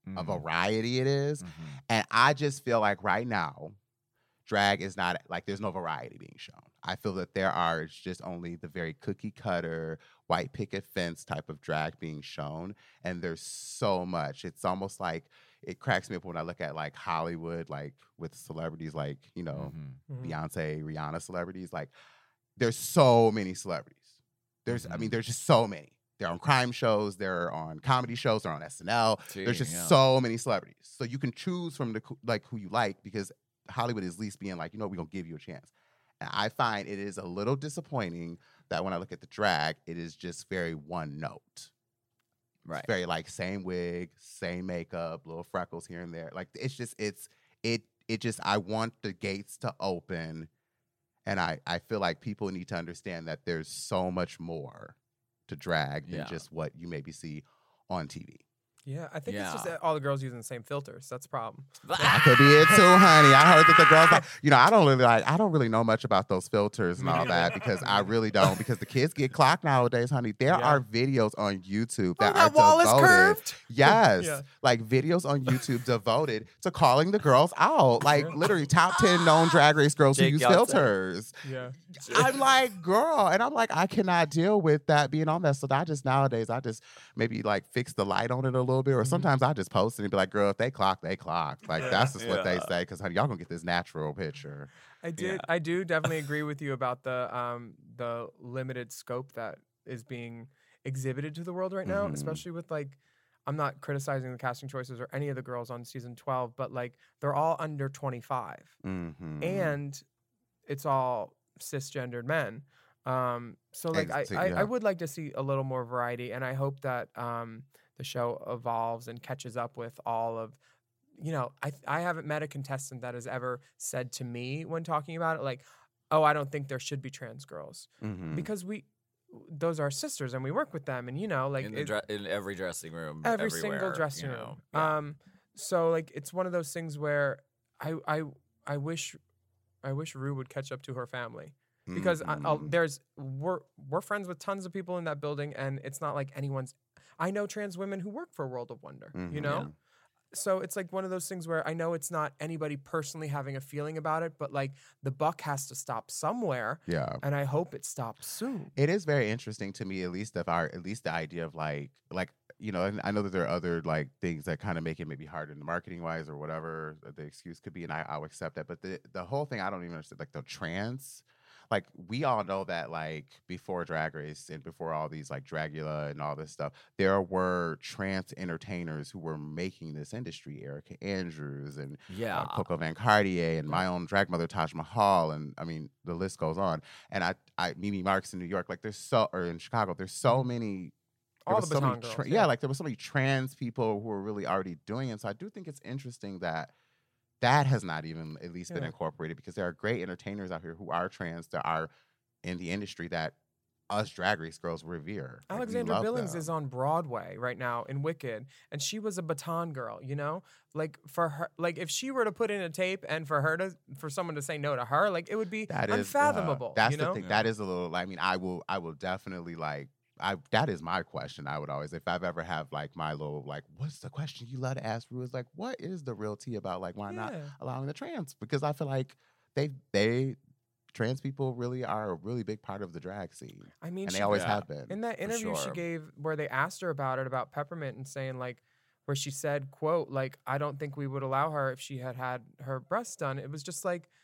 a Mm. variety it is. Mhm. And I just feel like right now, drag is not like there's no variety being shown. I feel that there are it's just only the very cookie cutter, white picket fence type of drag being shown. And there's so much. It's almost like it cracks me up when I look at like Hollywood, like with celebrities like, you know, Mhm. Mhm. Beyonce, Rihanna celebrities. Like there's so many celebrities. There's, I mean, Mhm. there's just so many. They're on crime shows, they're on comedy shows, they're on S N L. Gee, There's just yeah. so many celebrities. So you can choose from the co- like who you like because Hollywood is at least being like, you know, we're gonna give you a chance. And I find it is a little disappointing that when I look at the drag, it is just very one note. Right. It's very like same wig, same makeup, little freckles here and there. Like it's just it's it it just I want the gates to open, and I I feel like people need to understand that there's so much more to drag than Yeah. just what you maybe see on T V. Yeah, I think it's just Yeah. that all the girls using the same filters. That's the problem. That could be it too, honey. I heard that the girls like, you know, I don't really like, I don't really know much about those filters and all that because I really don't. Because the kids get clocked nowadays, honey. There Yeah. are videos on YouTube Oh, that, that are wall is devoted. curved? Yes, Yeah. like videos on YouTube devoted to calling the girls out. Like Yeah. literally top ten known Drag Race girls who Jake use Yeltsin. filters. Yeah. I'm like, girl, and I'm like, I cannot deal with that being on that. So I just nowadays, I just maybe like fix the light on it a little bit, or Mhm. sometimes I just post it and be like, girl, if they clock, they clock. Like Yeah. that's just what they Yeah. say, because honey, y'all gonna get this natural picture. I did. I do definitely agree with you about the um the limited scope that is being exhibited to the world right now, Mhm. especially with like. I'm not criticizing the casting choices or any of the girls on season twelve, but like they're all under twenty-five, Mm-hmm. and it's all cisgendered men. Um, so like I, Ex- I, yeah. I would like to see a little more variety, and I hope that um, the show evolves and catches up with all of. You know, I I haven't met a contestant that has ever said to me when talking about it, like, "Oh, I don't think there should be trans girls," Mm-hmm. because we, those are sisters, and we work with them, and you know, like in, the it- dre- in every dressing room, every everywhere, single dressing you room. know? Yeah. Um, so like it's one of those things where I I I wish I wish Rue would catch up to her family because I, I'll, Mhm. there's we're we're friends with tons of people in that building, and it's not like anyone's. I know trans women who work for World of Wonder. You Mhm. know. Yeah. So it's like one of those things where I know it's not anybody personally having a feeling about it, but like the buck has to stop somewhere, Yeah. and I hope it stops soon. It is very interesting to me, at least of our, at least the idea of like, like you know, and I know that there are other like things that kind of make it maybe harder in the marketing wise or whatever the excuse could be, and I, I'll accept that. But the the whole thing, I don't even understand, like the trans, like we all know that like before Drag Race and before all these like Dragula and all this stuff, there were trans entertainers who were making this industry. Erica Andrews and Yeah. uh, Coco Van Cartier and my own drag mother Taj Mahal, and I mean the list goes on. And I, I Mimi Marks in New York, like there's so, or in Chicago, there's so many. there All was the so many Baton girls, tra- yeah. yeah, like there were so many trans people who were really already doing it. So I do think it's interesting that that has not even at least been Yeah. incorporated, because there are great entertainers out here who are trans that are in the industry that us Drag Race girls revere. Like, we Alexandra love Billings them. is on Broadway right now in Wicked, and she was a Baton girl. You know, like for her, like if she were to put in a tape and for her to, for someone to say no to her, like it would be That is uh, unfathomable. that's you the know, thing. Yeah. That is a little. I mean, I will. I will definitely like. I that is my question. I would always, if I've ever have like my little like, what's the question you love to ask? Rue is like, what is the real tea about like why not Yeah. allowing the trans? Because I feel like they they trans people really are a really big part of the drag scene, I mean, and she, they always Yeah. have been. in that interview she sure. gave where they asked her about it about Peppermint and saying like, where she said, "quote like I don't think we would allow her if she had had her breasts done." It was just like,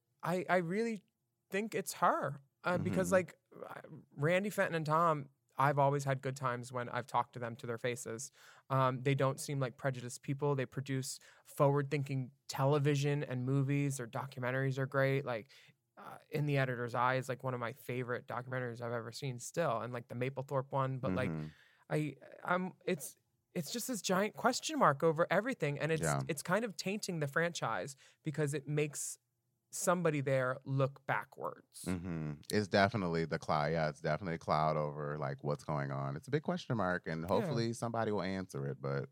I I really think it's her uh, because Mhm. like I- Randy Fenton and Tom. I've always had good times when I've talked to them to their faces. Um, they don't seem like prejudiced people. They produce forward-thinking television and movies. Their documentaries are great. Like uh, In the Editor's Eye is like one of my favorite documentaries I've ever seen still, and like the Mapplethorpe one. But like Mhm. I, I'm it's it's just this giant question mark over everything, and it's Yeah. it's kind of tainting the franchise because it makes somebody there look backwards. hmm It's definitely the cloud. Yeah, it's definitely a cloud over like what's going on. It's a big question mark, and hopefully somebody will answer it. But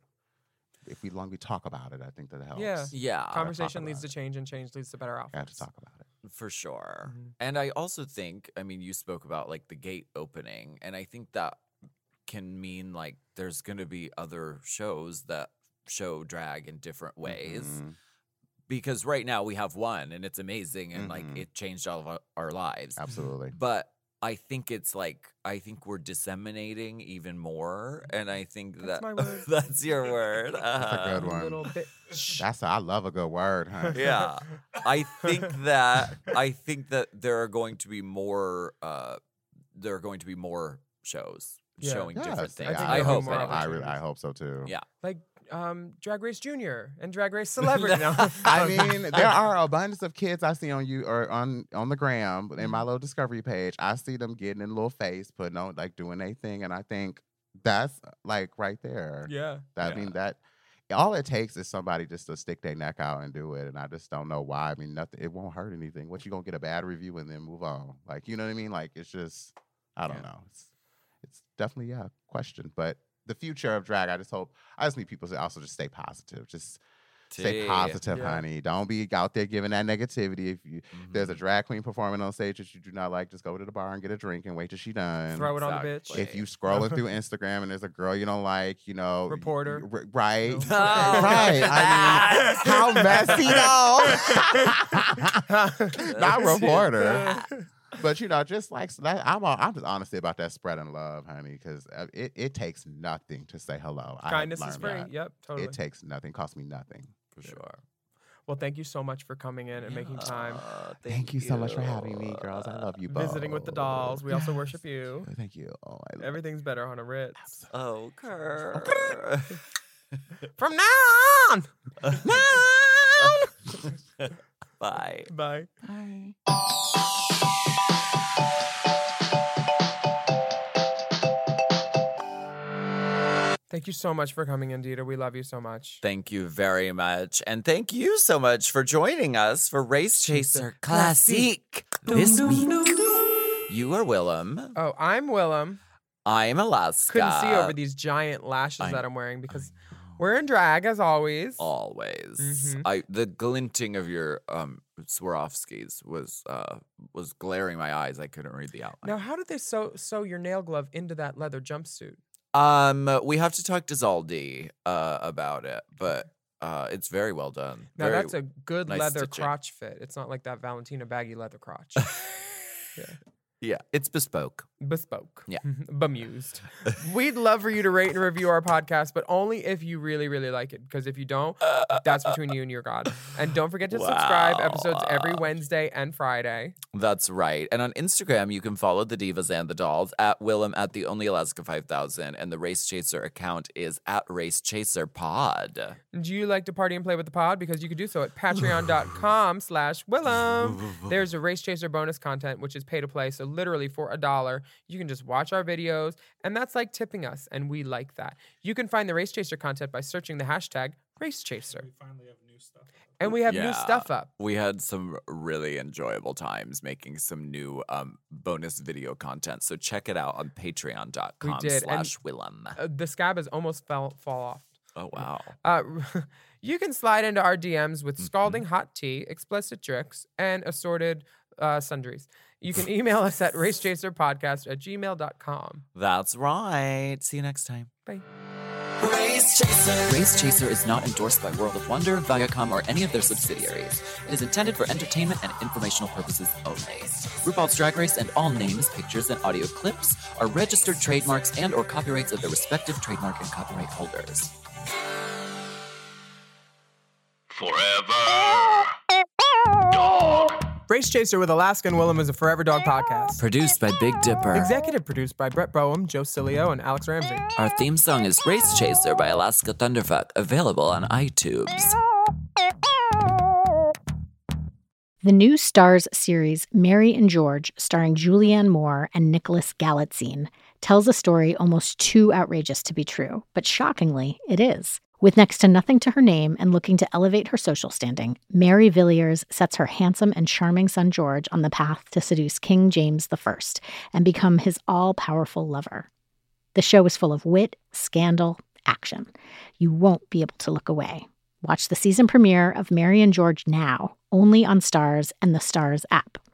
if we long we talk about it, I think that helps. Yeah. Yeah. Conversation talk leads about to change, and change leads to better We have outcomes. to talk about it. For sure. Mhm. And I also think, I mean, you spoke about like the gate opening, and I think that can mean like there's going to be other shows that show drag in different ways. Mhm. Because right now we have one and it's amazing and like Mhm. it changed all of our, our lives. Absolutely. But I think it's like I think we're disseminating even more, and I think That's that my word. that's your word. That's a Uh-huh. good one. Little bitch. That's I love a good word, huh? Yeah, I think that I think that there are going to be more. Uh, there are going to be more shows Yeah. showing different Yes, things. I think I, there'll be hope. more anyway. I really, I hope so too. Yeah. Like um, Drag Race Junior and Drag Race Celebrity. No. I mean, there are abundance of kids I see on you or on on the gram in my little discovery page. I see them getting in a little face, putting on like doing their thing, and I think that's like right there. yeah. I mean that all it takes is somebody just to stick their neck out and do it, and I just don't know why. I mean, nothing. It won't hurt anything. What you gonna get a bad review and then move on? Like you know what I mean? Like it's just I don't Yeah. know. It's it's definitely yeah, a question, but. The future of drag, I just hope, I just need people to also just stay positive. Just stay Tea. positive, Yeah. honey. Don't be out there giving that negativity. If you Mhm. there's a drag queen performing on stage that you do not like, just go to the bar and get a drink and wait till she done. Throw it on the bitch. Exactly. If you scrolling through Instagram and there's a girl you don't like, you know, y- Reporter. y- r- right? No. Right. I mean, how messy though? Not reporter. But you know, just like that, I'm all, I'm just honestly about that spreading love, honey, because it, it takes nothing to say hello. I have Kindness is learned free. that. Yep, totally. It takes nothing, costs me nothing. For sure. Well, thank you so much for coming in and making time. Yeah, Thank, you so much for having me, girls. I love you both. Visiting with the dolls. We also worship you. Thank you. Oh, I love Everything's better on a Ritz. Oh, Kerr. From now on. Now. Bye. Bye. Bye. Thank you so much for coming in, Dita. We love you so much. Thank you very much. And thank you so much for joining us for Race Chaser Classique this week. You are Willem. Oh, I'm Willem. I'm Alaska. Couldn't see over these giant lashes I- that I'm wearing because we're in drag as always. Always. Mhm. I the glinting of your um Swarovskis was uh was glaring my eyes. I couldn't read the outline. Now, how did they sew sew your nail glove into that leather jumpsuit? Um we have to talk to Zaldi uh about it, but uh it's very well done. Now, Very- that's a good nice leather stitching. crotch fit. It's not like that Valentina baggy leather crotch. yeah, it's bespoke. Bespoke. Yeah. Bemused. We'd love for you to rate and review our podcast, but only if you really, really like it. Because if you don't, that's between you and your God. And don't forget to subscribe. Wow. Episodes every Wednesday and Friday. That's right. And on Instagram, you can follow the Divas and the Dolls at Willem at the Only Alaska five thousand. And the Race Chaser account is at Race Chaser Pod. Do you like to party and play with the pod? Because you can do so at patreon.com slash Willem. There's a Race Chaser bonus content, which is pay to play. So literally for a dollar, you can just watch our videos. And that's like tipping us. And we like that. You can find the Race Chaser content by searching the hashtag Race Chaser. We finally have new stuff. And we have Yeah. new stuff up. We had some really enjoyable times making some new um, bonus video content. So check it out on patreon.com We did, and- slash Willem. Uh, the scab has almost fell fall off. Oh, wow. Uh, you can slide into our D Ms with Mm-hmm. scalding hot tea, explicit tricks, and assorted uh, sundries. You can email us at racechaserpodcast at gmail dot com. That's right. See you next time. Bye. Race Chaser. Race Chaser is not endorsed by World of Wonder, Viacom, or any of their subsidiaries. It is intended for entertainment and informational purposes only. RuPaul's Drag Race and all names, pictures, and audio clips are registered trademarks and or copyrights of their respective trademark and copyright holders. Forever. Dog. Race Chaser with Alaska and Willem is a Forever Dog podcast. Produced by Big Dipper. Executive produced by Brett Boehm, Joe Cilio, and Alex Ramsey. Our theme song is Race Chaser by Alaska Thunderfuck, available on iTunes. The new Stars series, Mary and George, starring Julianne Moore and Nicholas Galitzine, tells a story almost too outrageous to be true, but shockingly, it is. With next to nothing to her name and looking to elevate her social standing, Mary Villiers sets her handsome and charming son George on the path to seduce King James the First and become his all-powerful lover. The show is full of wit, scandal, action. You won't be able to look away. Watch the season premiere of Mary and George now, only on Stars and the Stars app.